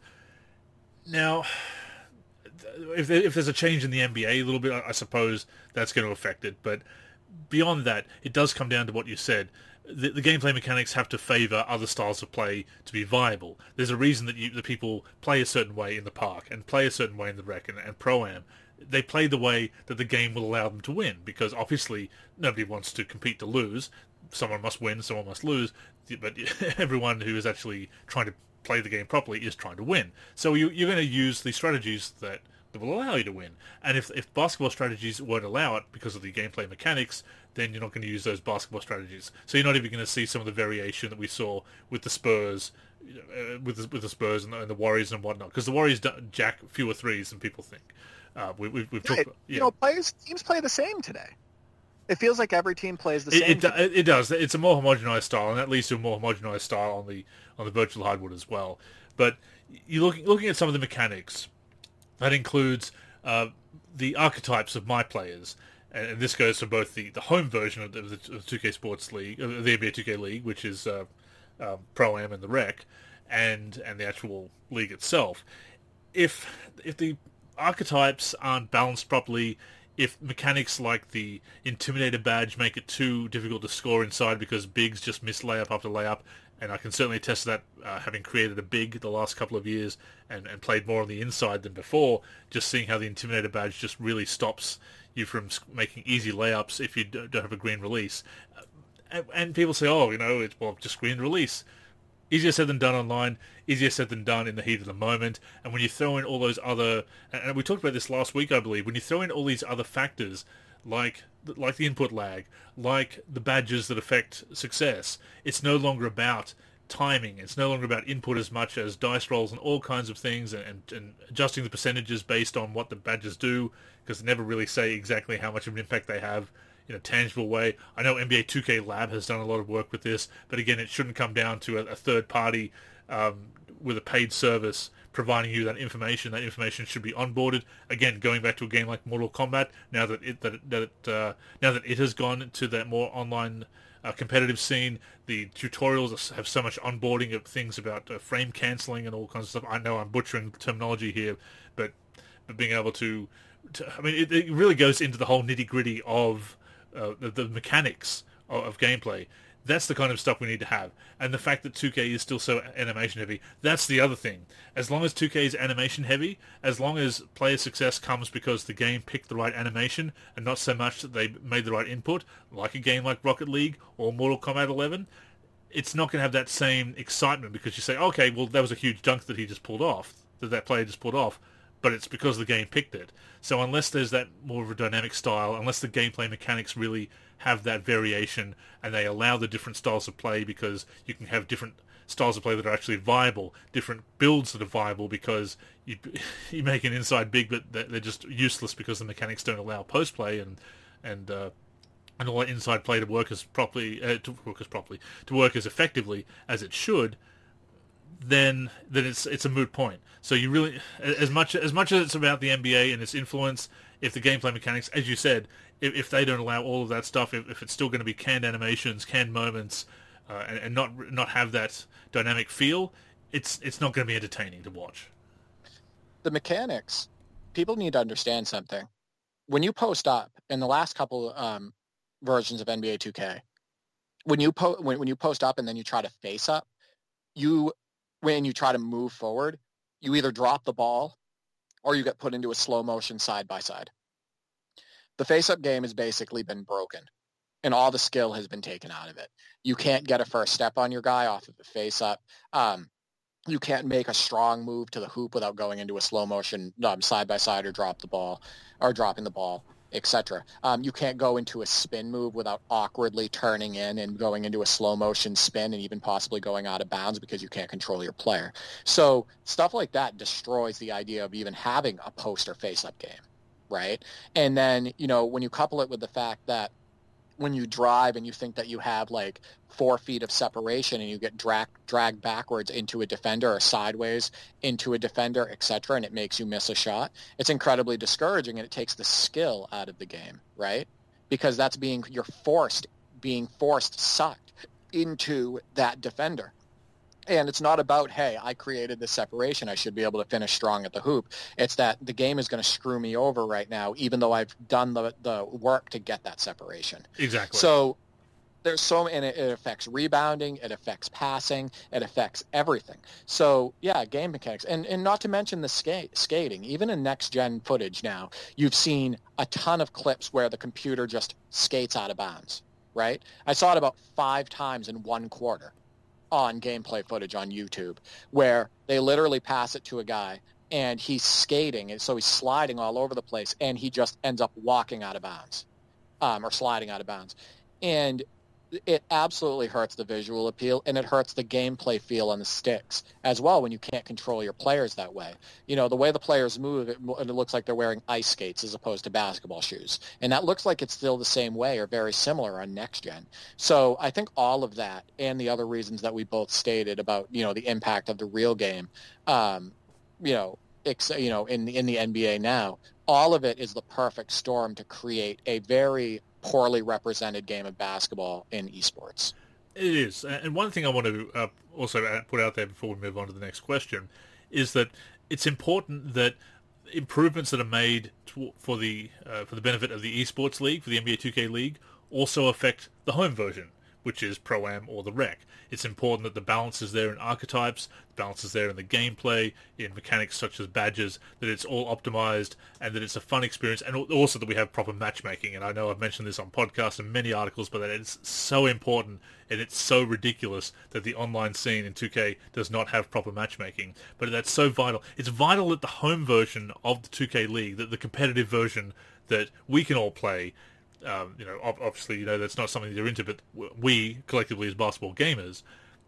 Now, if there, if there's a change in the N B A a little bit, I, I suppose that's going to affect it, but beyond that, it does come down to what you said. the, the gameplay mechanics have to favour other styles of play to be viable. There's a reason that you, the people play a certain way in the park and play a certain way in the rec and, and Pro-Am. They play the way that the game will allow them to win, because obviously nobody wants to compete to lose. Someone must win, someone must lose, but everyone who is actually trying to play the game properly is trying to win. So you, you're going to use the strategies that, that will allow you to win. And if, if basketball strategies won't allow it because of the gameplay mechanics, then you're not going to use those basketball strategies. So you're not even going to see some of the variation that we saw with the Spurs, uh, with the, with the Spurs and the, and the Warriors and whatnot, because the Warriors jack fewer threes than people think. Uh, we, we've, we've yeah, talked, it, yeah. You know, players teams play the same today. It feels like every team plays the same. It, it, it does. It's a more homogenized style, and that leads to a more homogenized style on the on the virtual hardwood as well. But you looking looking at some of the mechanics, that includes uh, the archetypes of my players, and, and this goes for both the, the home version of the, of the two K Sports League, uh, the N B A two K League, which is uh, um, Pro-Am and the Rec, and and the actual league itself. If if the archetypes aren't balanced properly, if mechanics like the Intimidator badge make it too difficult to score inside because bigs just miss layup after layup, and I can certainly attest to that, uh, having created a big the last couple of years and, and played more on the inside than before, just seeing how the Intimidator badge just really stops you from making easy layups if you don't have a green release. And, and people say, oh, you know, it's well, just green release. Easier said than done online, easier said than done in the heat of the moment. And when you throw in all those other, and we talked about this last week, I believe, when you throw in all these other factors, like like the input lag, like the badges that affect success, it's no longer about timing. It's no longer about input as much as dice rolls and all kinds of things, and, and, and adjusting the percentages based on what the badges do, because they never really say exactly how much of an impact they have in a tangible way. I know N B A two K Lab has done a lot of work with this, but again, it shouldn't come down to a, a third party um, with a paid service providing you that information. That information should be onboarded. Again, going back to a game like Mortal Kombat, now that it that it, that it uh, now that it has gone to that more online uh, competitive scene, the tutorials have so much onboarding of things about uh, frame cancelling and all kinds of stuff. I know I'm butchering the terminology here, but but being able to, to I mean, it, it really goes into the whole nitty gritty of Uh, the, the mechanics of, of gameplay. That's the kind of stuff we need to have. And the fact that two K is still so animation heavy, that's the other thing. As long as two K is animation heavy, as long as player success comes because the game picked the right animation and not so much that they made the right input, like a game like Rocket League or Mortal Kombat eleven, it's not going to have that same excitement because you say, okay, well, that was a huge dunk that he just pulled off, that that player just pulled off, but it's because the game picked it. So unless there's that more of a dynamic style, unless the gameplay mechanics really have that variation and they allow the different styles of play, because you can have different styles of play that are actually viable, different builds that are viable, because you you make an inside big, but they're just useless because the mechanics don't allow post play and and uh, and all that inside play to work as properly uh, to work as properly to work as effectively as it should. Then, then it's it's a moot point. So you really, as much as much as it's about the N B A and its influence, if the gameplay mechanics, as you said, if, if they don't allow all of that stuff, if, if it's still going to be canned animations, canned moments, uh, and, and not not have that dynamic feel, it's it's not going to be entertaining to watch. The mechanics, people need to understand something. When you post up in the last couple um, versions of N B A two K, when you po- when when you post up and then you try to face up, you when you try to move forward, you either drop the ball or you get put into a slow motion side by side. The face-up game has basically been broken, and all the skill has been taken out of it. You can't get a first step on your guy off of a face-up. Um, you can't make a strong move to the hoop without going into a slow motion um, side by side or drop the ball or dropping the ball, et cetera. Um, you can't go into a spin move without awkwardly turning in and going into a slow motion spin and even possibly going out of bounds because you can't control your player. So stuff like that destroys the idea of even having a post or face-up game, right? And then, you know, when you couple it with the fact that when you drive and you think that you have like four feet of separation and you get drag, dragged backwards into a defender or sideways into a defender, et cetera, and it makes you miss a shot, it's incredibly discouraging and it takes the skill out of the game, right? Because that's being, you're forced, being forced, sucked into that defender. And it's not about, hey, I created this separation, I should be able to finish strong at the hoop. It's that the game is going to screw me over right now, even though I've done the, the work to get that separation. Exactly. So there's so and it, it affects rebounding, it affects passing, it affects everything. So yeah, game mechanics, and and not to mention the skate skating. Even in next gen footage now, you've seen a ton of clips where the computer just skates out of bounds. Right? I saw it about five times in one quarter on gameplay footage on YouTube, where they literally pass it to a guy and he's skating, and so he's sliding all over the place, and he just ends up walking out of bounds, um, or sliding out of bounds. And it absolutely hurts the visual appeal, and it hurts the gameplay feel on the sticks as well when you can't control your players that way. You know, the way the players move, it, it looks like they're wearing ice skates as opposed to basketball shoes. And that looks like it's still the same way or very similar on next gen. So I think all of that and the other reasons that we both stated about, you know, the impact of the real game, um, you know, ex- you know, in, in the N B A now, all of it is the perfect storm to create a very poorly represented game of basketball in esports. It is. And one thing I want to uh, also put out there before we move on to the next question is that it's important that improvements that are made to, for the uh, for the benefit of the esports league, for the N B A two K League, also affect the home version, which is Pro-Am or the Rec. It's important that the balance is there in archetypes, the balance is there in the gameplay, in mechanics such as badges, that it's all optimized, and that it's a fun experience, and also that we have proper matchmaking. And I know I've mentioned this on podcasts and many articles, but that it's so important, and it's so ridiculous that the online scene in two K does not have proper matchmaking. But that's so vital. It's vital that the home version of the two K League, that the competitive version that we can all play, Um, you know, obviously, you know, that's not something you're into, but we, collectively as basketball gamers,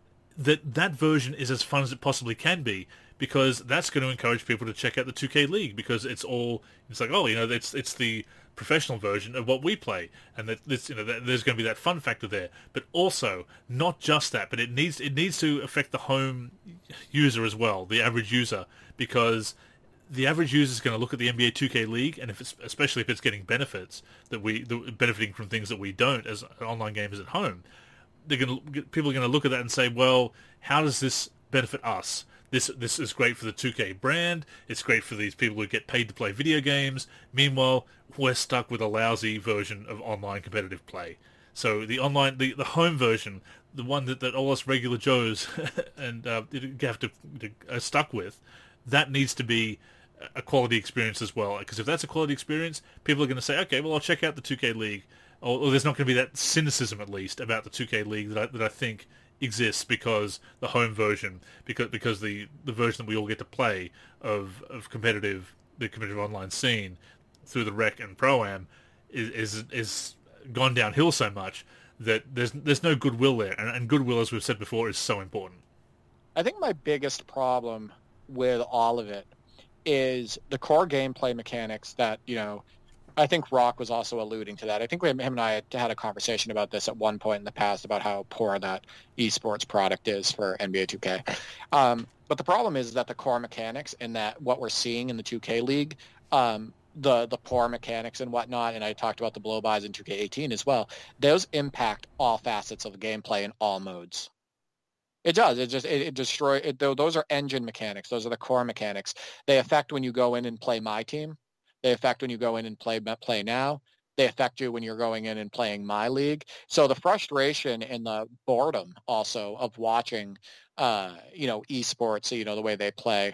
that that version is as fun as it possibly can be, because that's going to encourage people to check out the two K League, because it's all, it's like, oh, you know, it's it's the professional version of what we play, and that this, you know, that, there's going to be that fun factor there. But also, not just that, but it needs it needs to affect the home user as well, the average user, because the average user is going to look at the N B A two K League, and if it's, especially if it's getting benefits that we, that benefiting from things that we don't as online gamers at home, they're going to people are going to look at that and say, well, how does this benefit us? This this is great for the two K brand. It's great for these people who get paid to play video games. Meanwhile, we're stuck with a lousy version of online competitive play. So the online, the, the home version, the one that, that all us regular Joes and uh, have to, to are stuck with, that needs to be a quality experience as well, because if that's a quality experience, people are going to say, okay, well, I'll check out the two K League, or, or there's not going to be that cynicism, at least, about the two K League that I, that I think exists because the home version, because because the, the version that we all get to play of, of competitive, the competitive online scene through the Rec and Pro-Am is, is is gone downhill so much that there's there's no goodwill there, and, and goodwill, as we've said before, is so important. I think my biggest problem with all of it is the core gameplay mechanics that, you know, I think Rock was also alluding to that. I think we, him and I had, had a conversation about this at one point in the past about how poor that esports product is for N B A two K. Um, but the problem is that the core mechanics and that what we're seeing in the two K League, um, the the poor mechanics and whatnot, and I talked about the blow-bys in two K eighteen as well, those impact all facets of the gameplay in all modes. It does. It just it, it destroy it. Those are engine mechanics. Those are the core mechanics. They affect when you go in and play My Team. They affect when you go in and play play now. They affect you when you're going in and playing My League. So the frustration and the boredom also of watching, uh, you know, esports, you know, the way they play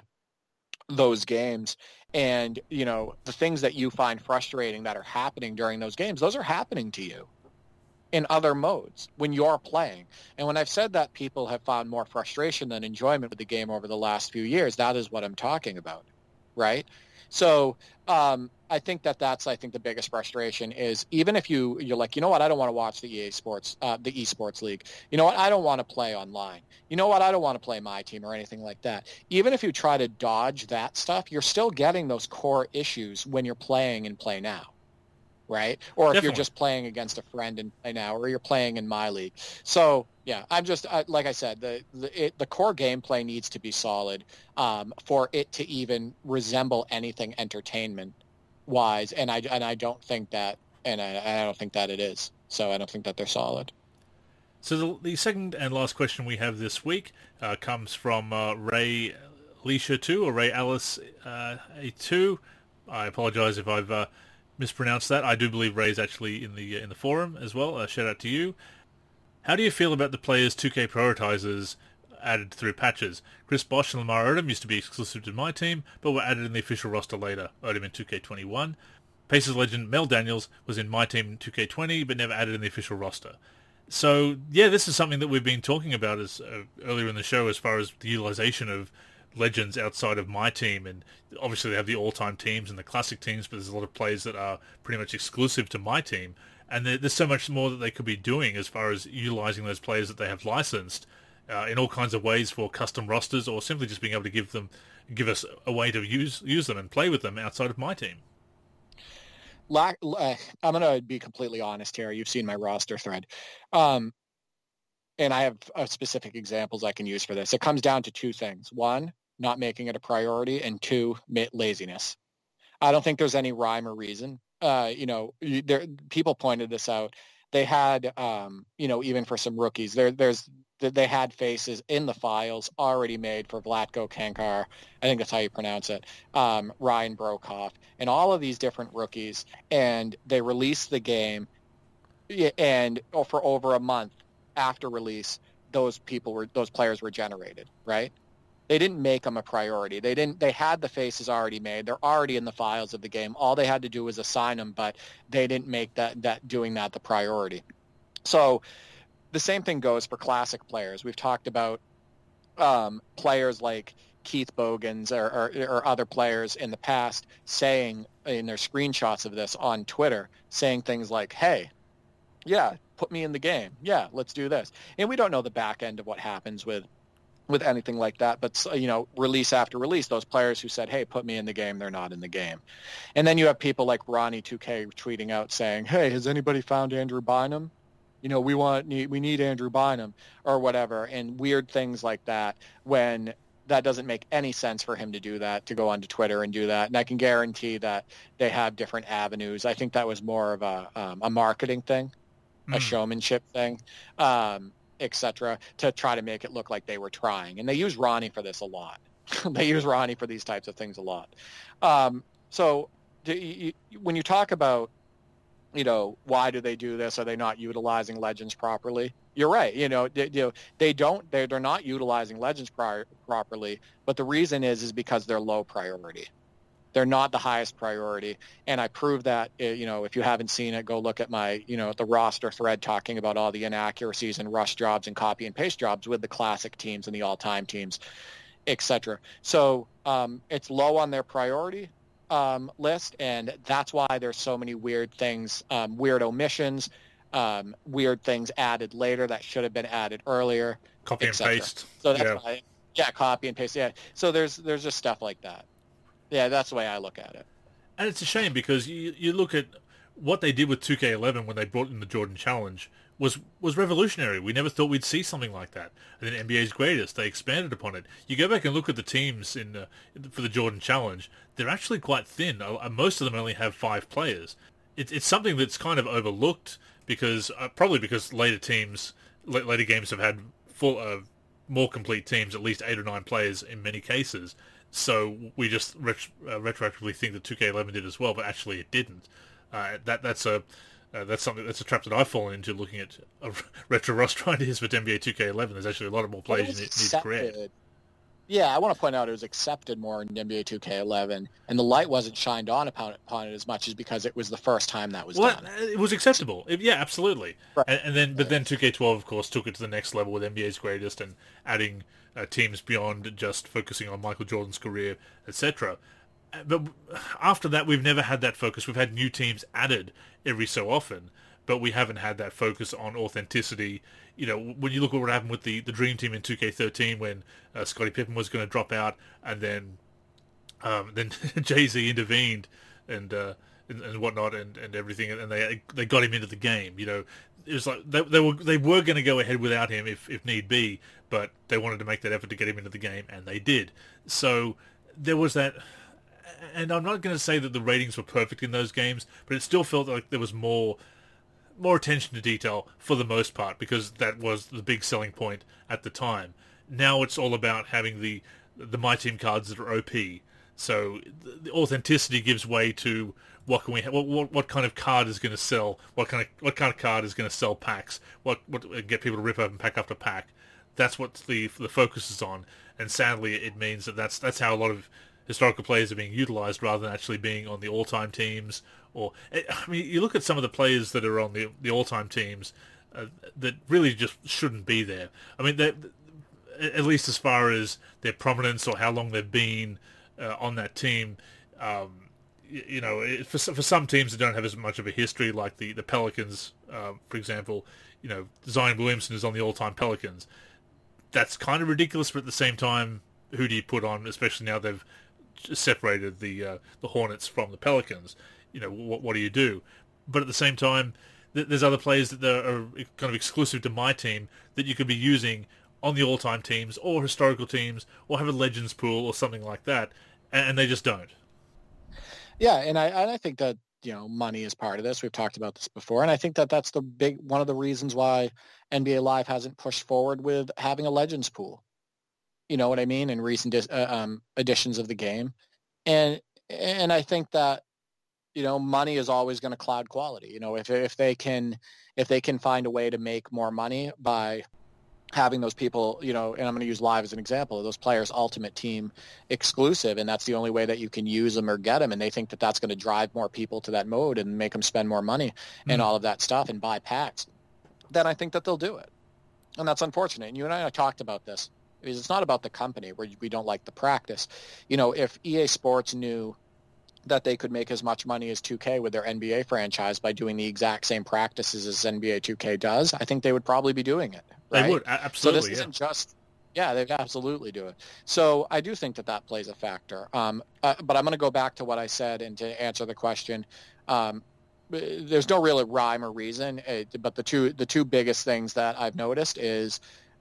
those games, and you know the things that you find frustrating that are happening during those games. Those are happening to you in other modes when you're playing. And when I've said that people have found more frustration than enjoyment with the game over the last few years, that is what I'm talking about, right? So um, I think that that's, I think the biggest frustration is, even if you, you're like, you know what, I don't want to watch the E A Sports, uh, the esports league. You know what, I don't want to play online. You know what, I don't want to play My Team or anything like that. Even if you try to dodge that stuff, you're still getting those core issues when you're playing and Play Now. Right? Or if Definitely. You're just playing against a friend in Play Now, or you're playing in My League. So, yeah, I'm just, I, like I said, the the, it, the core gameplay needs to be solid um, for it to even resemble anything entertainment-wise, and I, and I don't think that, and I, I don't think that it is. So I don't think that they're solid. So the, the second and last question we have this week uh, comes from uh, Ray Alicia two, or Ray Alice uh, A two. I apologize if I've uh, mispronounced that. I do believe Ray's actually in the in the forum as well. Uh, shout out to you. How do you feel about the players two K prioritizers added through patches? Chris Bosh and Lamar Odom used to be exclusive to my team, but were added in the official roster later. Odom in two K twenty-one. Pacers legend Mel Daniels was in my team in two K twenty, but never added in the official roster. So, yeah, this is something that we've been talking about as uh, earlier in the show as far as the utilization of legends outside of my team. And obviously they have the all-time teams and the classic teams, but there's a lot of players that are pretty much exclusive to my team. And there, there's so much more that they could be doing as far as utilizing those players that they have licensed uh, in all kinds of ways for custom rosters, or simply just being able to give them, give us a way to use use them and play with them outside of my team. Lack, uh, I'm going to be completely honest here. You've seen my roster thread. Um, and I have uh, specific examples I can use for this. It comes down to two things. One, not making it a priority, and two, laziness. I don't think there's any rhyme or reason. Uh, you know, there, people pointed this out. They had, um, you know, even for some rookies, there, there's they had faces in the files already made for Vlatko Kankar, I think that's how you pronounce it, um, Ryan Brokoff, and all of these different rookies, and they released the game, and for over a month after release, those people were those players were generated, right? They didn't make them a priority. They didn't. They had the faces already made. They're already in the files of the game. All they had to do was assign them, but they didn't make that that doing that the priority. So the same thing goes for classic players. We've talked about um, players like Keith Bogans or, or, or other players in the past saying in their screenshots of this on Twitter, saying things like, hey, yeah, put me in the game. Yeah, let's do this. And we don't know the back end of what happens with with anything like that. But, you know, release after release, those players who said, hey, put me in the game, they're not in the game. And then you have people like Ronnie two K tweeting out saying, hey, has anybody found Andrew Bynum? You know, we want we need Andrew Bynum or whatever, and weird things like that, when that doesn't make any sense for him to do that, to go onto Twitter and do that. And I can guarantee that they have different avenues. I think that was more of a um, a marketing thing, mm. a showmanship thing, um, et cetera, to try to make it look like they were trying. And they use Ronnie for this a lot. They use Ronnie for these types of things a lot. Um, so do you, when you talk about, you know, why do they do this? Are they not utilizing legends properly? You're right. You know, they, you know, they don't, they're, they're not utilizing legends pri- properly, but the reason is, is because they're low priority. They're not the highest priority. And I proved that, you know, if you haven't seen it, go look at my, you know, the roster thread talking about all the inaccuracies and rush jobs and copy and paste jobs with the classic teams and the all-time teams, et cetera. So um, it's low on their priority Um, list, and that's why there's so many weird things, um, weird omissions, um, weird things added later that should have been added earlier. Copy and paste. So that's yeah. why, yeah, copy and paste. Yeah. So there's there's just stuff like that. Yeah, that's the way I look at it. And it's a shame because you you look at what they did with two K eleven when they brought in the Jordan Challenge was was revolutionary. We never thought we'd see something like that. And then N B A's Greatest, they expanded upon it. You go back and look at the teams in uh, for the Jordan Challenge, they're actually quite thin. Uh, most of them only have five players. It, it's something that's kind of overlooked because uh, probably because later teams, l- later games have had full, uh, more complete teams, at least eight or nine players in many cases. So we just ret- uh, retroactively think that two K eleven did as well, but actually it didn't. Uh, that that's a uh, that's something that's a trap that I've fallen into looking at a retro roster ideas for N B A two K eleven. There's actually a lot of more players you need, need to create. Yeah, I want to point out it was accepted more in N B A two K eleven, and the light wasn't shined on upon, upon it as much as because it was the first time that was well, done. It was acceptable. It, yeah, absolutely. Right. And, and then, but then two K twelve, of course, took it to the next level with N B A's Greatest and adding uh, teams beyond just focusing on Michael Jordan's career, et cetera. But after that, we've never had that focus. We've had new teams added every so often, but we haven't had that focus on authenticity. You know, when you look at what happened with the, the Dream Team in two K thirteen when uh, Scottie Pippen was going to drop out, and then um, then Jay-Z intervened and, uh, and and whatnot and, and everything, and they they got him into the game. You know, it was like they, they were they were going to go ahead without him if, if need be, but they wanted to make that effort to get him into the game, and they did. So there was that. And I'm not going to say that the ratings were perfect in those games, but it still felt like there was more more attention to detail for the most part, because that was the big selling point at the time. Now it's all about having the the My Team cards that are O P, So the, the authenticity gives way to what can we, ha- what, what what kind of card is going to sell, what kind of what kind of card is going to sell packs, what what get people to rip open pack after pack. That's what the the focus is on, and sadly, it means that that's that's how a lot of historical players are being utilized rather than actually being on the all-time teams. Or I mean, you look at some of the players that are on the the all-time teams uh, that really just shouldn't be there. I mean, they, at least as far as their prominence or how long they've been uh, on that team. Um, you, you know, it, for for some teams that don't have as much of a history, like the the Pelicans, uh, for example, you know, Zion Williamson is on the all-time Pelicans. That's kind of ridiculous, but at the same time, who do you put on? Especially now they've separated the uh, the Hornets from the Pelicans. You know, what what do you do? But at the same time, th- there's other players that are kind of exclusive to my team that you could be using on the all-time teams or historical teams or have a legends pool or something like that, and, and they just don't. Yeah, and I and I think that, you know, money is part of this. We've talked about this before, and I think that that's the big one of the reasons why N B A Live hasn't pushed forward with having a legends pool. You know what I mean? In recent dis- uh, um, editions of the game, and and I think that, you know, money is always going to cloud quality. You know, if if they can if they can find a way to make more money by having those people, you know, and I'm going to use Live as an example, those players ultimate team exclusive, and that's the only way that you can use them or get them, and they think that that's going to drive more people to that mode and make them spend more money and Mm. all of that stuff and buy packs, then I think that they'll do it. And that's unfortunate. And you and I talked about this. Because it's not about the company where we don't like the practice. You know, if E A Sports knew that they could make as much money as two K with their N B A franchise by doing the exact same practices as N B A two K does, I think they would probably be doing it. Right? They would, a- absolutely. So this yeah. isn't just, yeah, they absolutely do it. So I do think that that plays a factor. Um, uh, but I'm going to go back to what I said and to answer the question. Um, there's no real rhyme or reason, uh, but the two the two biggest things that I've noticed is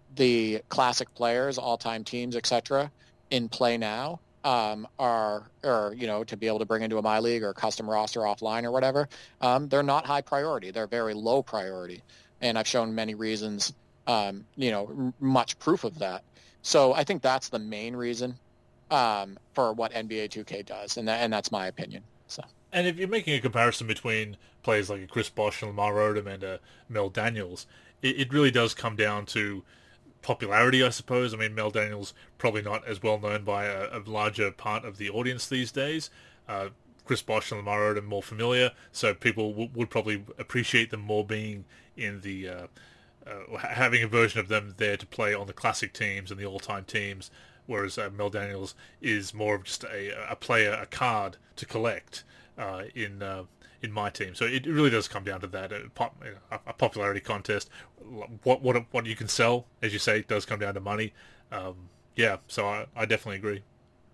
the classic players, all-time teams, et cetera, in play now um, are, or, you know, to be able to bring into a My League or a custom roster offline or whatever, um, they're not high priority. They're very low priority. And I've shown many reasons, um, you know, m- much proof of that. So I think that's the main reason um, for what N B A two K does, and, that, and that's my opinion. So. And if you're making a comparison between players like a Chris Bosh and Lamar Odom and uh, Mel Daniels, it, it really does come down to popularity, I suppose. I mean, Mel Daniels probably not as well known by a, a larger part of the audience these days. Uh, Chris Bosh and Lamar Odom more familiar, so people w- would probably appreciate them more being in the uh, uh, having a version of them there to play on the classic teams and the all-time teams. Whereas uh, Mel Daniels is more of just a, a player, a card to collect uh, in uh, in my team. So it really does come down to that, a, pop, a popularity contest. What what what you can sell, as you say, it does come down to money. Um, yeah, so I, I definitely agree.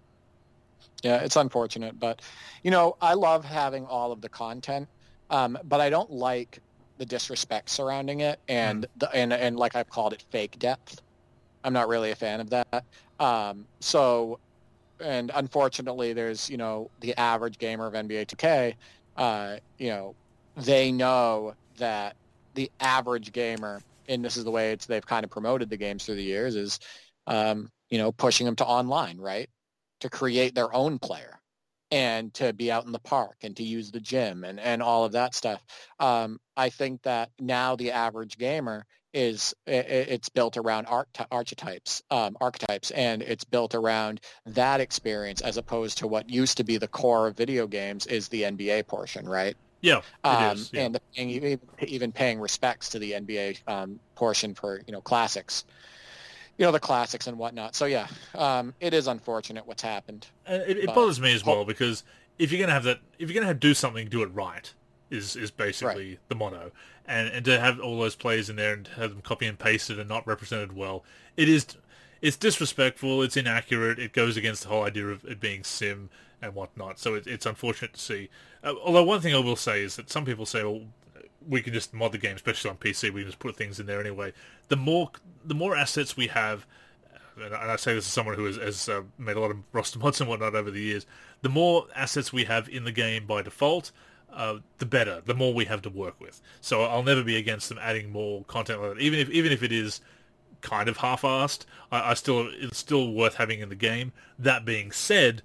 Yeah, it's unfortunate, but, you know, I love having all of the content, um, but I don't like the disrespect surrounding it and, mm. the, and and like I've called it, fake depth. I'm not really a fan of that. Um, so, and unfortunately, there's, you know, the average gamer of N B A two K, uh, you know, they know that the average gamer, and this is the way it's they've kind of promoted the games through the years, is, um, you know, pushing them to online, right, to create their own player and to be out in the park and to use the gym and, and all of that stuff. Um, I think that now the average gamer is it, it's built around arch- archetypes, um, archetypes, and it's built around that experience as opposed to what used to be the core of video games is the N B A portion, right? Yeah, it um, is. Yeah. And the, even, even paying respects to the N B A um, portion for, you know, classics. You know, the classics and whatnot. So, yeah, um, it is unfortunate what's happened. Uh, it, it bothers me as well because if you're going to have that, if you're going to do something, do it right, is is basically right. the motto. And and to have all those players in there and have them copy and pasted and not represented well, it is, it's disrespectful, it's inaccurate, it goes against the whole idea of it being sim and whatnot. So it, it's unfortunate to see. Uh, although one thing I will say is that some people say, well, we can just mod the game, especially on P C. We can just put things in there anyway. The more the more assets we have, and I say this as someone who has, has uh, made a lot of roster mods and whatnot over the years, the more assets we have in the game by default, uh, the better. The more we have to work with. So I'll never be against them adding more content like that, even if even if it is kind of half-assed. I, I still it's still worth having in the game. That being said,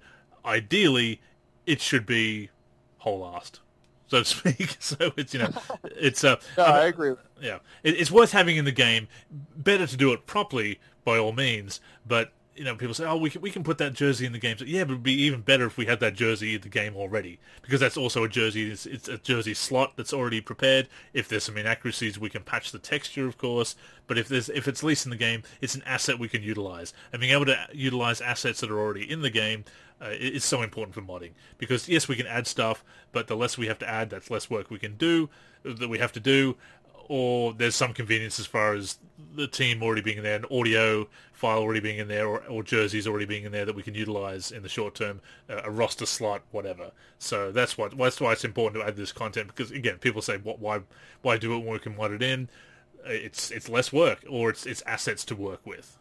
ideally, it should be whole-assed, so to speak. So it's, you know, it's uh, no, I, mean, I agree. Yeah, it, it's worth having in the game. Better to do it properly by all means, but you know, people say, oh, we can, we can put that jersey in the game. So, yeah, but it would be even better if we had that jersey in the game already, because that's also a jersey. It's, it's a jersey slot that's already prepared. If there's some inaccuracies, we can patch the texture, of course. But if there's if it's leased in the game, it's an asset we can utilize. And being able to utilize assets that are already in the game uh, is so important for modding. Because yes, we can add stuff, but the less we have to add, that's less work we can do that we have to do. Or there's some convenience as far as the team already being in there, an audio file already being in there, or, or jerseys already being in there that we can utilize in the short term, uh, a roster slot, whatever. So that's what that's why it's important to add this content, because again, people say, what, why why do it when we can mod it in? It's it's less work, or it's it's assets to work with.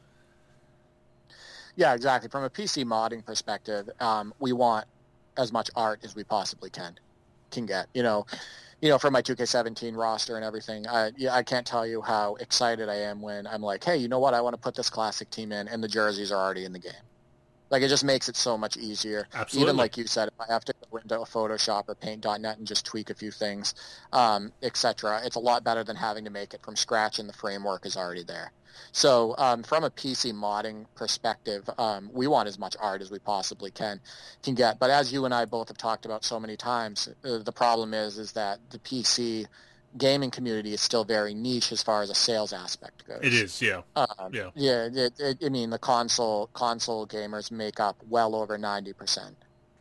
Yeah, exactly. From a P C modding perspective, um, we want as much art as we possibly can can get. You know. You know, for my two K seventeen roster and everything, I yeah, I can't tell you how excited I am when I'm like, hey, you know what? I want to put this classic team in, and the jerseys are already in the game. Like, it just makes it so much easier. Absolutely. Even like you said, if I have to go into a Photoshop or Paint dot net and just tweak a few things, um, et cetera, it's a lot better than having to make it from scratch and the framework is already there. So um, from a P C modding perspective, um, we want as much art as we possibly can can get. But as you and I both have talked about so many times, uh, the problem is is that the P C gaming community is still very niche as far as a sales aspect goes. It is, yeah. Um, yeah. Yeah, it, it, I mean, the console console gamers make up well over ninety percent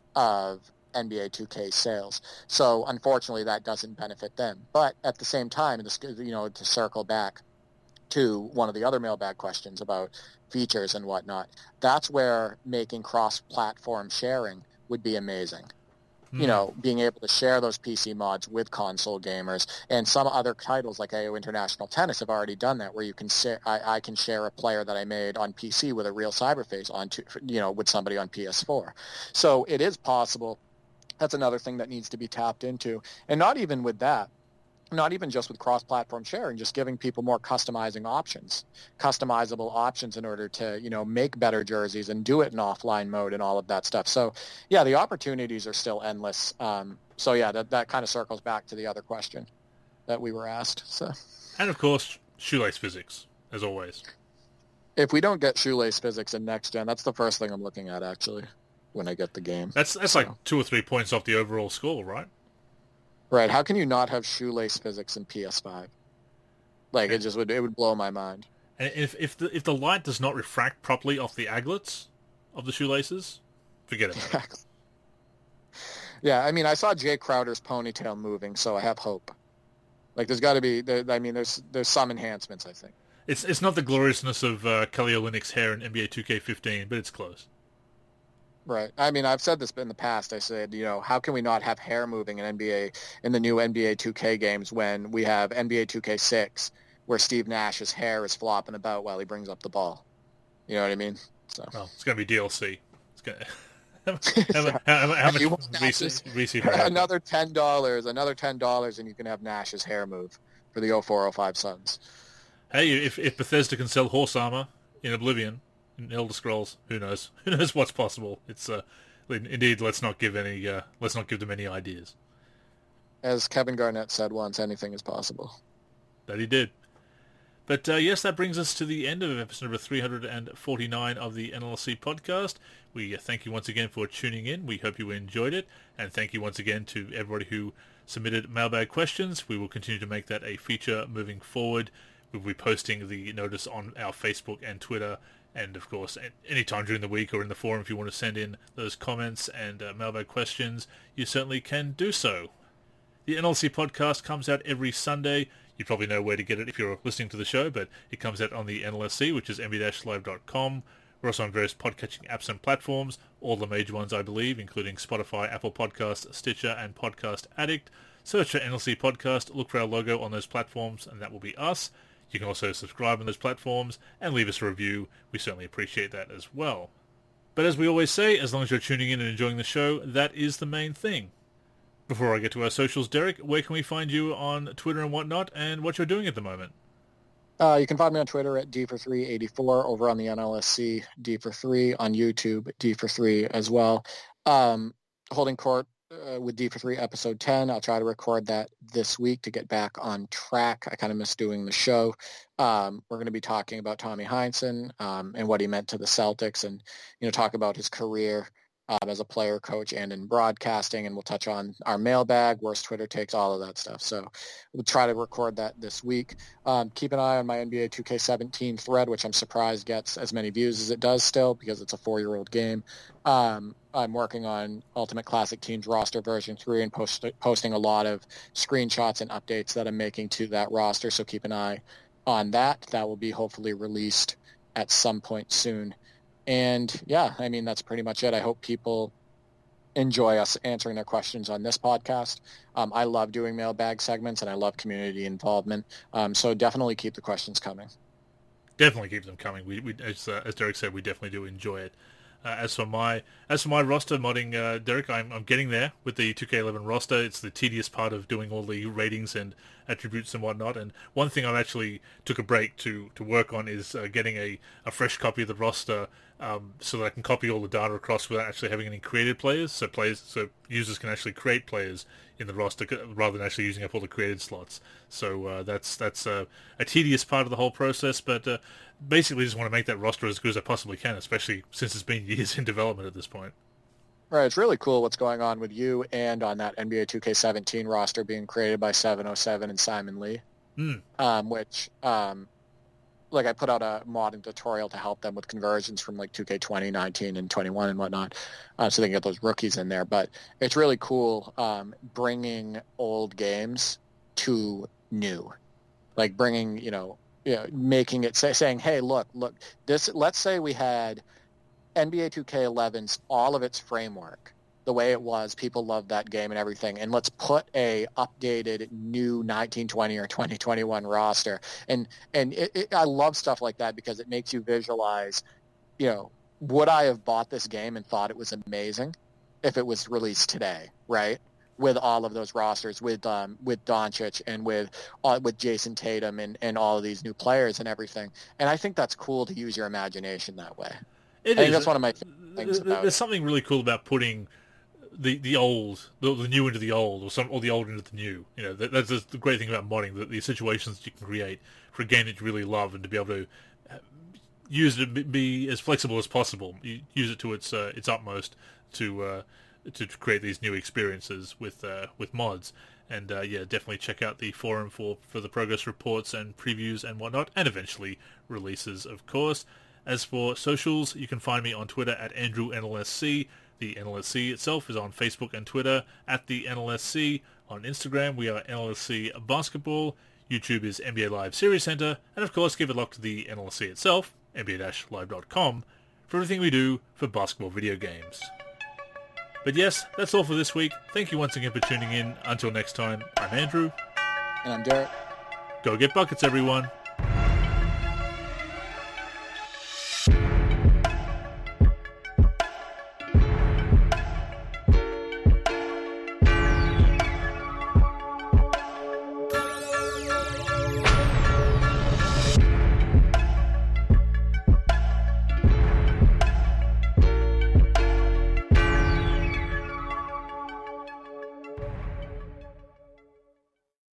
of N B A two K sales. So unfortunately, that doesn't benefit them. But at the same time, you know, to circle back to one of the other mailbag questions about features and whatnot, that's where making cross-platform sharing would be amazing. Mm. You know, being able to share those P C mods with console gamers, and some other titles like A O International Tennis have already done that, where you can share, I, I can share a player that I made on P C with a real Cyberface on, to, you know, with somebody on P S four. So it is possible. That's another thing that needs to be tapped into, and not even with that. Not even just with cross-platform sharing, just giving people more customizing options, customizable options in order to, you know, make better jerseys and do it in offline mode and all of that stuff. So, yeah, the opportunities are still endless. Um, so, yeah, that, that kind of circles back to the other question that we were asked. So, and, of course, shoelace physics, as always. If we don't get shoelace physics in next gen, that's the first thing I'm looking at, actually, when I get the game. That's, that's so. like two or three points off the overall score, right? Right. How can you not have shoelace physics in P S five? Like, it just would it would blow my mind. And if if the if the light does not refract properly off the aglets of the shoelaces, forget about it. Yeah, I mean, I saw Jay Crowder's ponytail moving, so I have hope. Like, there's got to be. There, I mean, there's there's some enhancements, I think. It's it's not the gloriousness of uh, Kelly Olynyk's hair in N B A two K fifteen, but it's close. Right. I mean, I've said this in the past. I said, you know, how can we not have hair moving in N B A in the new N B A two K games when we have N B A two K six where Steve Nash's hair is flopping about while he brings up the ball? You know what I mean? So. Well, it's going to be D L C. It's going to how, how, how, how much V C another ten dollars, another ten dollars, and you can have Nash's hair move for the oh four oh five Suns. Hey, if if Bethesda can sell horse armor in Oblivion, in Elder Scrolls, who knows? Who knows what's possible? It's uh, indeed. Let's not give any. Uh, let's not give them any ideas. As Kevin Garnett said once, anything is possible. That he did. But uh, yes, that brings us to the end of episode number three hundred forty-nine of the N L C podcast. We uh, thank you once again for tuning in. We hope you enjoyed it, and thank you once again to everybody who submitted mailbag questions. We will continue to make that a feature moving forward. We'll be posting the notice on our Facebook and Twitter. And, of course, anytime during the week or in the forum, if you want to send in those comments and uh, mailbag questions, you certainly can do so. The N L C podcast comes out every Sunday. You probably know where to get it if you're listening to the show, but it comes out on the N L S C, which is n b dash live dot com. We're also on various podcatching apps and platforms, all the major ones, I believe, including Spotify, Apple Podcasts, Stitcher, and Podcast Addict. Search for N L C Podcast, look for our logo on those platforms, and that will be us. You can also subscribe on those platforms and leave us a review. We certainly appreciate that as well. But as we always say, as long as you're tuning in and enjoying the show, that is the main thing. Before I get to our socials, Derek, where can we find you on Twitter and whatnot, and what you're doing at the moment? Uh, you can find me on Twitter at D for three eighty-four, over on the N L S C, D for three, on YouTube, D for three as well. Um, Holding Court uh, with D for three, episode ten. I'll try to record that this week to get back on track. I kind of miss doing the show. Um, we're going to be talking about Tommy Heinsohn um, and what he meant to the Celtics, and you know, talk about his career um, as a player, coach, and in broadcasting. And we'll touch on our mailbag, worst Twitter takes, all of that stuff. So we'll try to record that this week. Um, keep an eye on my N B A two K seventeen thread, which I'm surprised gets as many views as it does still, because it's a four-year-old game. Um, I'm working on Ultimate Classic Teams roster version three and post, posting a lot of screenshots and updates that I'm making to that roster. So keep an eye on that. That will be hopefully released at some point soon. And yeah, I mean, that's pretty much it. I hope people enjoy us answering their questions on this podcast. Um, I love doing mailbag segments and I love community involvement. Um, so definitely keep the questions coming. Definitely keep them coming. We, we as, uh, as Derek said, we definitely do enjoy it. Uh, as for my as for my roster modding, uh, Derek, I'm I'm getting there with the two K eleven roster. It's the tedious part of doing all the ratings and attributes and whatnot. And one thing I've actually took a break to, to work on is uh, getting a, a fresh copy of the roster um, so that I can copy all the data across without actually having any created players. So players, so users can actually create players in the roster rather than actually using up all the created slots. So uh, that's that's uh, a tedious part of the whole process, but uh, basically just want to make that roster as good as I possibly can, especially since it's been years in development at this point. Right, it's really cool what's going on with you and on that N B A two K seventeen roster being created by seven oh seven and Simon Lee, mm. um, which, um, like I put out a modding tutorial to help them with conversions from like two K twenty, nineteen, and twenty-one and whatnot, uh, so they can get those rookies in there. But it's really cool um, bringing old games to new, like bringing, you know, you know making it, say, saying, hey, look, look, this, let's say we had N B A two K eleven's all of its framework, the way it was, people loved that game and everything, and let's put a updated new nineteen twenty or twenty twenty-one roster. And and it, it, I love stuff like that because it makes you visualize, you know, would I have bought this game and thought it was amazing if it was released today, right? With all of those rosters, with um, with Doncic and with uh, with Jason Tatum and, and all of these new players and everything. And I think that's cool to use your imagination that way. It I is. think that's one of my things about There's it. something really cool about putting the the old, the, the new into the old, or some, or the old into the new. You know, that, that's the great thing about modding, that the situations that you can create for a game that you really love, and to be able to use it, to be as flexible as possible, you use it to its uh, its utmost to uh, to create these new experiences with uh, with mods. And uh, yeah, definitely check out the forum for for the progress reports and previews and whatnot, and eventually releases, of course. As for socials, you can find me on Twitter at Andrew N L S C. The N L S C itself is on Facebook and Twitter at the N L S C. On Instagram, we are N L S C Basketball. YouTube is N B A Live Series Center. And of course, give a look to the N L S C itself, N B A live dot com, for everything we do for basketball video games. But yes, that's all for this week. Thank you once again for tuning in. Until next time, I'm Andrew. And I'm Derek. Go get buckets, everyone.